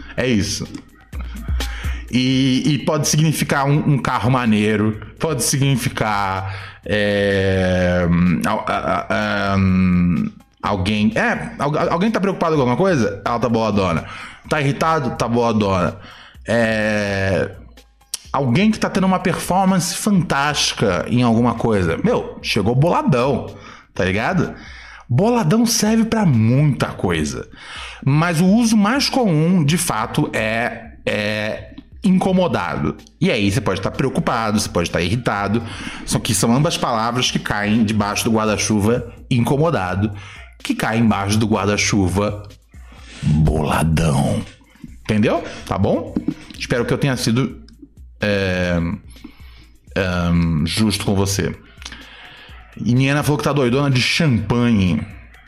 Speaker 1: E pode significar um carro maneiro, pode significar alguém tá preocupado com alguma coisa? Ela tá boladona. Tá irritado? Tá boladona. Alguém que tá tendo uma performance fantástica em alguma coisa. Meu, chegou boladão, tá ligado? Boladão serve pra muita coisa. Mas o uso mais comum, de fato, é incomodado. E aí você pode estar preocupado, você pode estar irritado. Só que são ambas palavras que caem debaixo do guarda-chuva incomodado, que caem embaixo do guarda-chuva boladão. Entendeu? Tá bom? Espero que eu tenha sido justo com você. E Niena falou que tá doidona de champanhe.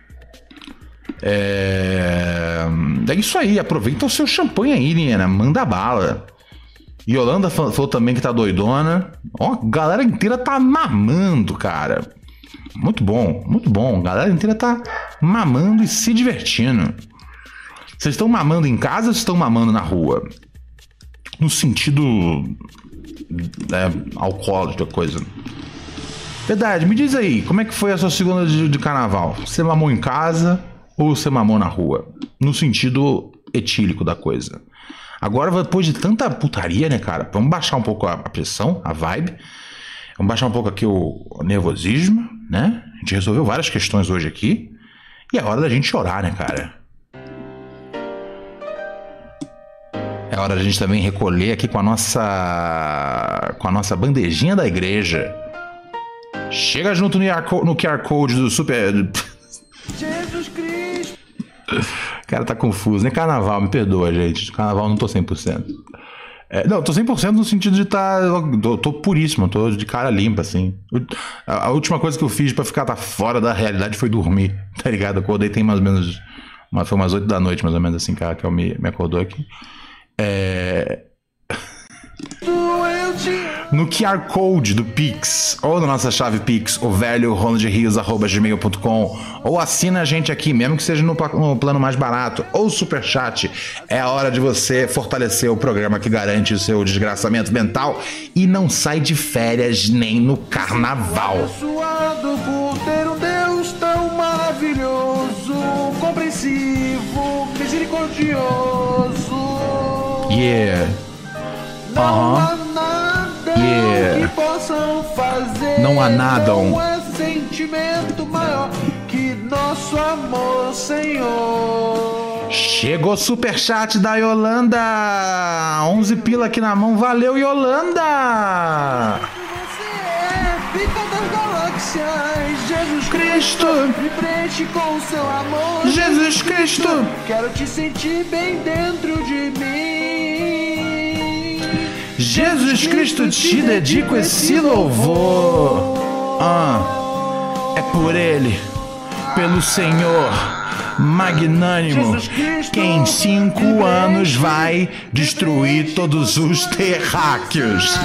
Speaker 1: É isso aí, aproveita o seu champanhe aí, Niena, manda bala. Yolanda falou também que tá doidona. Ó, a galera inteira tá mamando, cara. Muito bom. A galera inteira tá mamando e se divertindo. Vocês estão mamando em casa ou estão mamando na rua? No sentido alcoólico da coisa. Verdade, me diz aí, como é que foi a sua segunda de carnaval? Você mamou em casa ou você mamou na rua? No sentido etílico da coisa. Agora, depois de tanta putaria, né, cara? Vamos baixar um pouco a pressão, a vibe. Vamos baixar um pouco aqui o nervosismo, né? A gente resolveu várias questões hoje aqui. E é hora da gente chorar, né, cara? É hora da gente também recolher aqui com a nossa bandejinha da igreja. Chega junto no QR Code do Super...
Speaker 2: Jesus Cristo!
Speaker 1: O cara tá confuso, né? Carnaval, me perdoa, gente. Carnaval não tô 100%. Não, tô 100% no sentido de estar... Tô puríssimo, tô de cara limpa, assim. A última coisa que eu fiz pra ficar fora da realidade foi dormir, tá ligado? Eu acordei tem mais ou menos... Foi umas 8 da noite, mais ou menos, assim, que eu me acordou aqui. No QR Code do Pix ou na nossa chave Pix, o velho ronaldrios@gmail.com, ou assina a gente aqui, mesmo que seja no plano mais barato, ou Superchat. É a hora de você fortalecer o programa que garante o seu desgraçamento mental e não sai de férias nem no carnaval.
Speaker 2: Suado por ter um Deus tão maravilhoso, compreensivo, misericordioso.
Speaker 1: Yeah.
Speaker 2: Não há nada que possam fazer.
Speaker 1: Não há nada.
Speaker 2: Não é sentimento maior que
Speaker 9: nosso amor, Senhor.
Speaker 1: Chegou o superchat da Yolanda. 11 pila aqui na mão. Valeu, Yolanda.
Speaker 9: Pica das galáxias, Jesus Cristo, me preenche com o seu amor,
Speaker 1: Jesus Cristo.
Speaker 9: Quero te sentir bem dentro de mim.
Speaker 1: Jesus Cristo, te dedico esse louvor. É por Ele, pelo Senhor magnânimo, que em 5 anos vai destruir todos os terráqueos.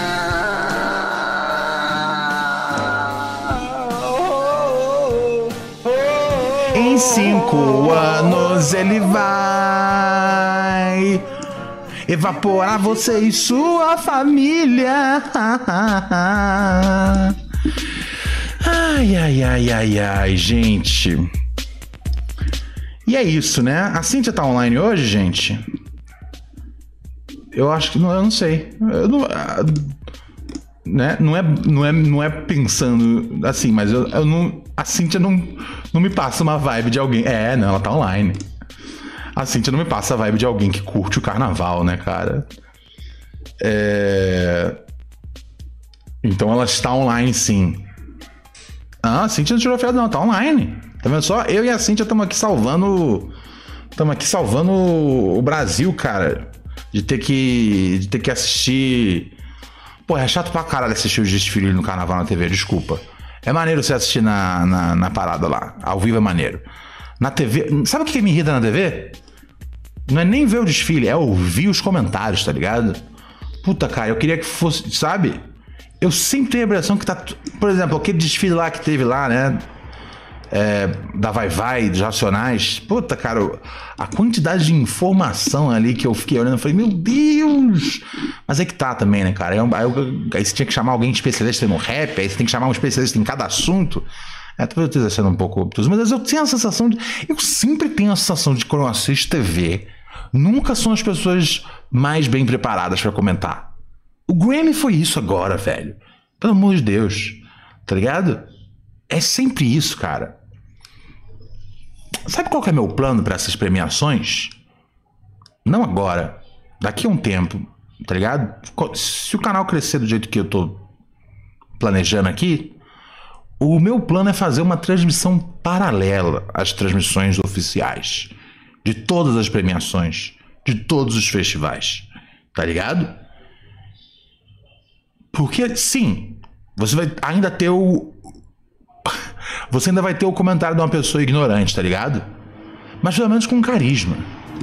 Speaker 1: Em 5 anos ele vai evaporar você e sua família. Ai, ai, ai, ai, ai, gente. E é isso, né? A Cíntia tá online hoje, gente? Eu acho que não, eu não sei. Eu não, né? Não é pensando assim, mas eu não, a Cíntia não me passa uma vibe de alguém. Não, ela tá online. A Cíntia não me passa a vibe de alguém que curte o carnaval, né, cara? Então ela está online, sim. A Cíntia não tirou férias, não, tá online. Tá vendo só? Eu e a Cíntia estamos aqui salvando. Estamos aqui salvando o Brasil, cara. De ter que assistir. Pô, é chato pra caralho assistir os desfiles no carnaval na TV, desculpa. É maneiro você assistir na parada lá. Ao vivo é maneiro. Na TV. Sabe o que me irrita na TV? Não é nem ver o desfile, é ouvir os comentários, tá ligado? Puta, cara, eu queria que fosse. Sabe? Eu sempre tenho a impressão que tá. Por exemplo, aquele desfile lá que teve lá, né? Da Vai-Vai, dos Racionais. Puta, cara, a quantidade de informação ali que eu fiquei olhando, eu falei, meu Deus! Mas é que tá também, né, cara? Aí você tinha que chamar alguém especialista no rap, aí você tem que chamar um especialista em cada assunto. Talvez eu esteja sendo um pouco obtuso, mas eu tenho a sensação de. Eu sempre tenho a sensação de que quando eu assisto TV, nunca são as pessoas mais bem preparadas pra comentar. O Grammy foi isso agora, velho. Pelo amor de Deus. Tá ligado? É sempre isso, cara. Sabe qual que é meu plano para essas premiações? Não agora. Daqui a um tempo, tá ligado? Se o canal crescer do jeito que eu tô planejando aqui, o meu plano é fazer uma transmissão paralela às transmissões oficiais. De todas as premiações. De todos os festivais. Tá ligado? Porque, sim, você vai ainda ter Você ainda vai ter o comentário de uma pessoa ignorante, tá ligado? Mas pelo menos com carisma.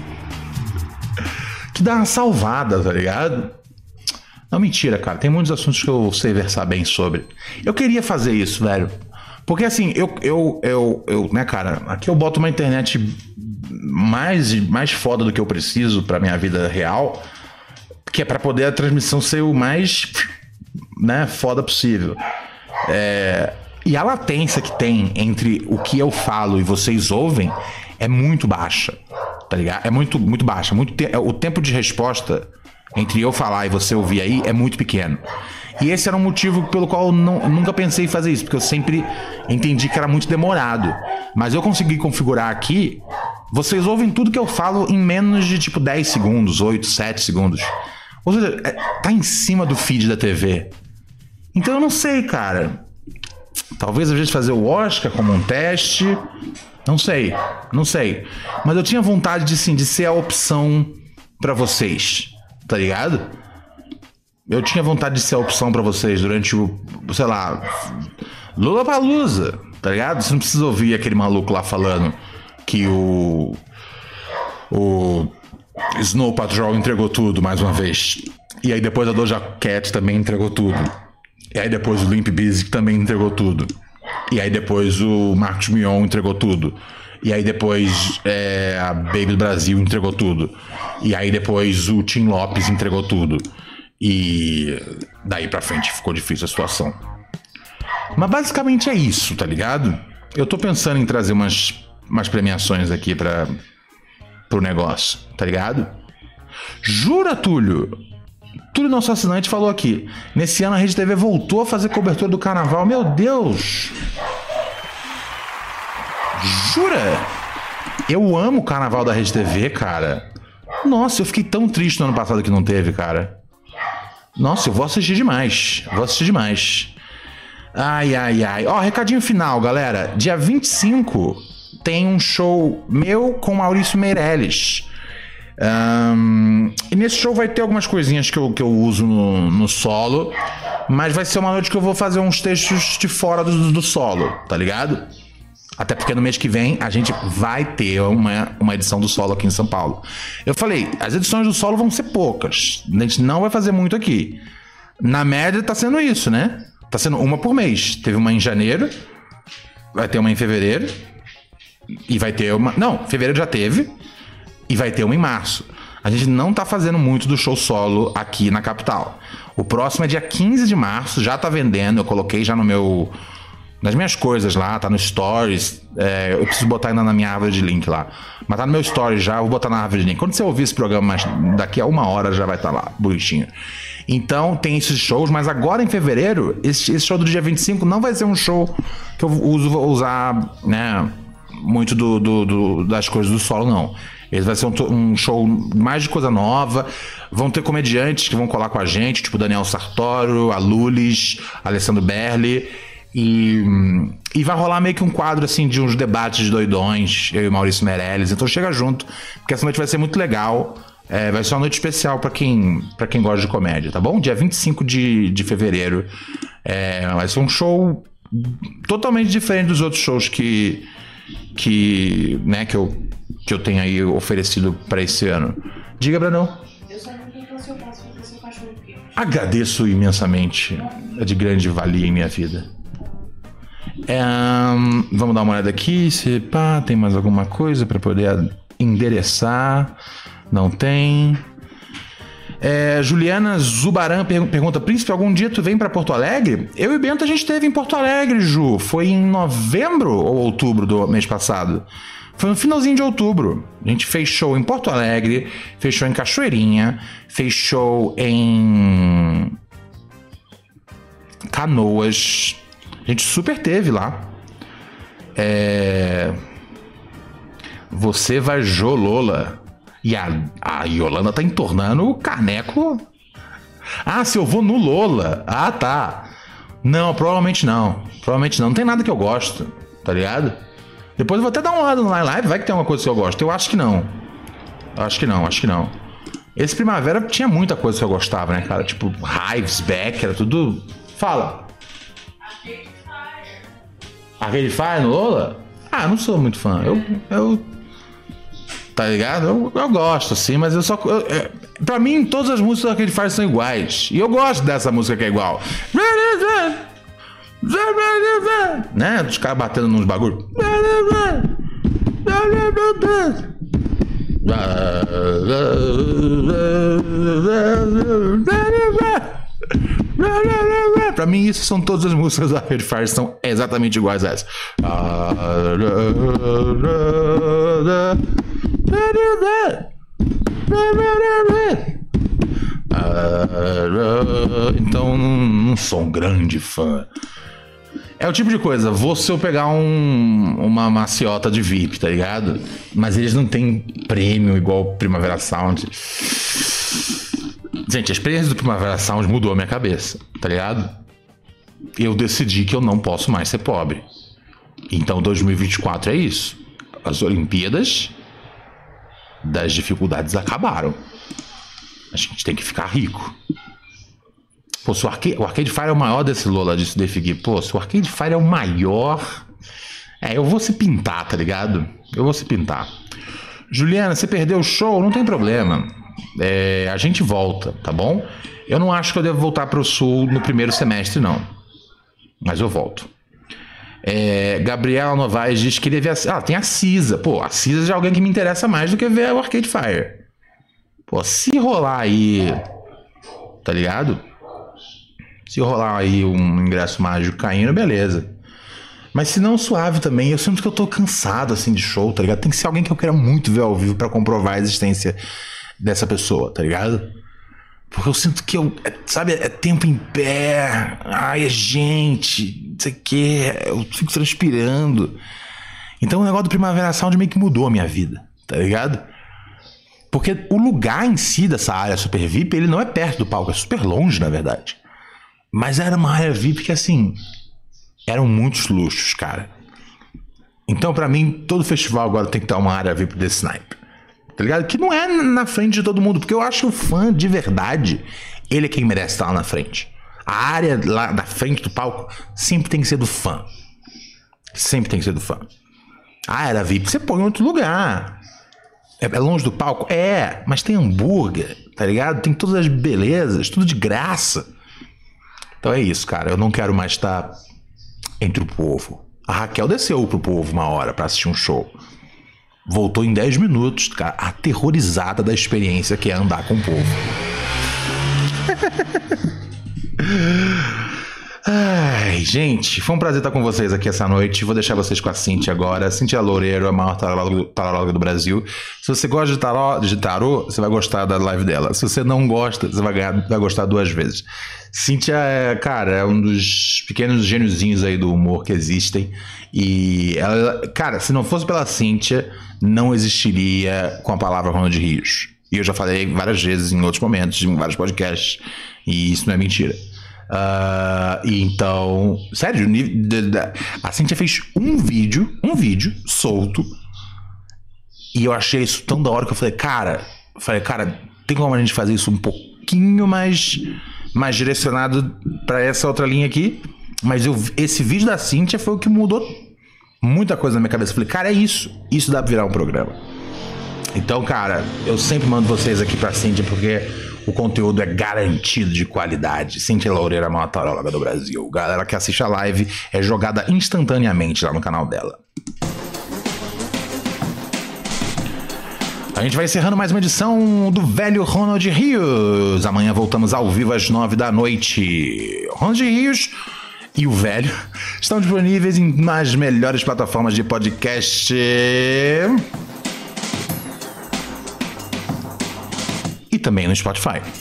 Speaker 1: Que dá uma salvada, tá ligado? Não, mentira, cara. Tem muitos assuntos que eu sei versar bem sobre. Eu queria fazer isso, velho. Porque assim, eu né, cara, aqui eu boto uma internet mais foda do que eu preciso pra minha vida real, que é pra poder a transmissão ser o mais, né, foda possível. E a latência que tem entre o que eu falo e vocês ouvem é muito baixa, tá ligado? É muito, muito baixa. O tempo de resposta entre eu falar e você ouvir aí é muito pequeno. E esse era um motivo pelo qual eu nunca pensei em fazer isso, porque eu sempre entendi que era muito demorado. Mas eu consegui configurar aqui, vocês ouvem tudo que eu falo em menos de tipo 10 segundos, 8, 7 segundos. Ou seja, tá em cima do feed da TV. Então eu não sei, cara. Talvez a gente fazer o Oscar como um teste. Não sei. Mas eu tinha vontade de ser a opção pra vocês. Tá ligado? Eu tinha vontade de ser a opção pra vocês durante o, sei lá, Lollapalooza, tá ligado? Você não precisa ouvir aquele maluco lá falando que o Snow Patrol entregou tudo mais uma vez. E aí depois a Doja Cat também entregou tudo. E aí depois o Limp Bizkit também entregou tudo. E aí depois o Marcos Mion entregou tudo. E aí depois a Baby do Brasil entregou tudo. E aí depois o Tim Lopes entregou tudo. E daí pra frente ficou difícil a situação. Mas basicamente é isso, tá ligado? Eu tô pensando em trazer umas premiações aqui pro negócio, tá ligado? Jura, Túlio? Túlio, nosso assinante, falou aqui: nesse ano a Rede TV voltou a fazer cobertura do carnaval. Meu Deus! Jura? Eu amo o carnaval da Rede TV, cara. Nossa, eu fiquei tão triste no ano passado que não teve, cara. Nossa, eu vou assistir demais. Ai. Ó, recadinho final, galera. Dia 25 tem um show meu com Maurício Meirelles. E nesse show vai ter algumas coisinhas que eu uso no solo. Mas vai ser uma noite que eu vou fazer uns textos de fora do solo, tá ligado? Até porque no mês que vem a gente vai ter uma edição do solo aqui em São Paulo. Eu falei, as edições do solo vão ser poucas. A gente não vai fazer muito aqui. Na média tá sendo isso, né? Tá sendo uma por mês. Teve uma em janeiro, vai ter uma em fevereiro, e vai ter uma... Não, fevereiro já teve, e vai ter uma em março. A gente não tá fazendo muito do show solo aqui na capital. O próximo é dia 15 de março, já tá vendendo, eu coloquei já nas minhas coisas lá, tá no Stories. Eu preciso botar ainda na minha árvore de link lá. Mas tá no meu Stories já, eu vou botar na árvore de link. Quando você ouvir esse programa, daqui a 1 hora já vai estar lá, bonitinho. Então tem esses shows, mas agora em fevereiro, esse show do dia 25 não vai ser um show que eu vou usar, né, muito das coisas do solo, não. Esse vai ser um show mais de coisa nova. Vão ter comediantes que vão colar com a gente, tipo Daniel Sartório, a Lulis, Alessandro Berli. E vai rolar meio que um quadro assim de uns debates doidões, eu e o Maurício Meirelles. Então chega junto, porque essa noite vai ser muito legal. Vai ser uma noite especial pra quem gosta de comédia, tá bom? Dia 25 de fevereiro. Vai ser um show totalmente diferente dos outros shows que eu tenho aí oferecido pra esse ano. Diga, Branão.
Speaker 10: Eu só não pergunto se eu posso fazer seu cachorro quente.
Speaker 1: Agradeço imensamente. É de grande valia em minha vida. Vamos dar uma olhada aqui. Se tem mais alguma coisa pra poder endereçar. Não tem. Juliana Zubaran pergunta: Príncipe, algum dia tu vem pra Porto Alegre? Eu e o Bento a gente esteve em Porto Alegre, Ju. Foi em novembro ou outubro do mês passado? Foi no finalzinho de outubro. A gente fez show em Porto Alegre, fez show em Cachoeirinha, fez show em Canoas. A gente super teve lá. Você vai Jolola. E a Yolanda tá entornando o caneco. Se eu vou no Lola. Tá. Não, provavelmente não. Não tem nada que eu gosto, tá ligado? Depois eu vou até dar uma olhada no live, vai que tem alguma coisa que eu gosto. Eu acho que não. Acho que não. Esse Primavera tinha muita coisa que eu gostava, né, cara? Tipo, Hives, Beck, era tudo... Fala. Arcade Fire no Lola? Não sou muito fã. Eu tá ligado? Eu gosto, assim, mas eu só... pra mim, todas as músicas do Arcade Fire são iguais. E eu gosto dessa música que é igual. Né? Dos caras batendo nos bagulho. Pra mim, isso são todas as músicas da Arcade Fire, são exatamente iguais a essa. Então não sou um grande fã. É o tipo de coisa, vou se eu pegar uma maciota de VIP, tá ligado? Mas eles não têm prêmio igual Primavera Sound. Gente, a experiência do Primavera Sound mudou a minha cabeça, tá ligado? Eu decidi que eu não posso mais ser pobre. Então 2024 é isso. As Olimpíadas das dificuldades acabaram. A gente tem que ficar rico. Pô, se o Arcade Fire é o maior desse Lola, disse Dave Gui. Pô, se o Arcade Fire é o maior... eu vou se pintar, tá ligado? Eu vou se pintar. Juliana, você perdeu o show? Não tem problema. A gente volta, tá bom? Eu não acho que eu devo voltar pro Sul no primeiro semestre, não. Mas eu volto. Gabriela Novaes diz que queria ver tem a Cisa. Pô, a Cisa já é alguém que me interessa mais do que ver o Arcade Fire. Pô, se rolar aí... Tá ligado? Se rolar aí um ingresso mágico caindo, beleza. Mas se não, suave também. Eu sinto que eu tô cansado, assim, de show, tá ligado? Tem que ser alguém que eu queira muito ver ao vivo pra comprovar a existência dessa pessoa, tá ligado? Porque eu sinto que sabe, é tempo em pé. É gente, não sei o que. Eu fico transpirando. Então o negócio do Primavera Sound meio que mudou a minha vida, tá ligado? Porque o lugar em si dessa área Super VIP, ele não é perto do palco, é super longe, na verdade. Mas era uma área VIP que, assim, eram muitos luxos, cara. Então, pra mim, todo festival agora tem que ter uma área VIP desse naipe. Tá ligado? Que não é na frente de todo mundo, porque eu acho que o fã de verdade, ele é quem merece estar lá na frente. A área lá na frente do palco sempre tem que ser do fã. Sempre tem que ser do fã. Ah, era VIP, você põe em outro lugar. É longe do palco? É, mas tem hambúrguer, tá ligado? Tem todas as belezas, tudo de graça. Então é isso, cara. Eu não quero mais estar entre o povo. A Raquel desceu pro povo uma hora pra assistir um show. Voltou em 10 minutos, cara, aterrorizada da experiência que é andar com o povo. Ai, gente, foi um prazer estar com vocês aqui essa noite. Vou deixar vocês com a Cíntia agora. Cíntia Loureiro, a maior taróloga do Brasil. Se você gosta de tarô, você vai gostar da live dela. Se você não gosta, você vai gostar 2 vezes. Cíntia é um dos pequenos gêniozinhos aí do humor que existem. E ela, cara, se não fosse pela Cíntia, não existiria Com a Palavra Ronald Rios. E eu já falei várias vezes em outros momentos, em vários podcasts. E isso não é mentira. Então, sério, a Cíntia fez um vídeo solto, e eu achei isso tão da hora que eu falei, cara, tem como a gente fazer isso um pouquinho mais direcionado pra essa outra linha aqui? Mas esse vídeo da Cíntia foi o que mudou muita coisa na minha cabeça. Eu falei, cara, é isso dá pra virar um programa. Então, cara, eu sempre mando vocês aqui pra Cíntia, porque o conteúdo é garantido de qualidade. Cíntia Loureiro, a maior taróloga do Brasil. Galera que assiste a live é jogada instantaneamente lá no canal dela. A gente vai encerrando mais uma edição do velho Ronald Rios. Amanhã voltamos ao vivo às 9 da noite. Ronald Rios e o velho estão disponíveis nas melhores plataformas de podcast e também no Spotify.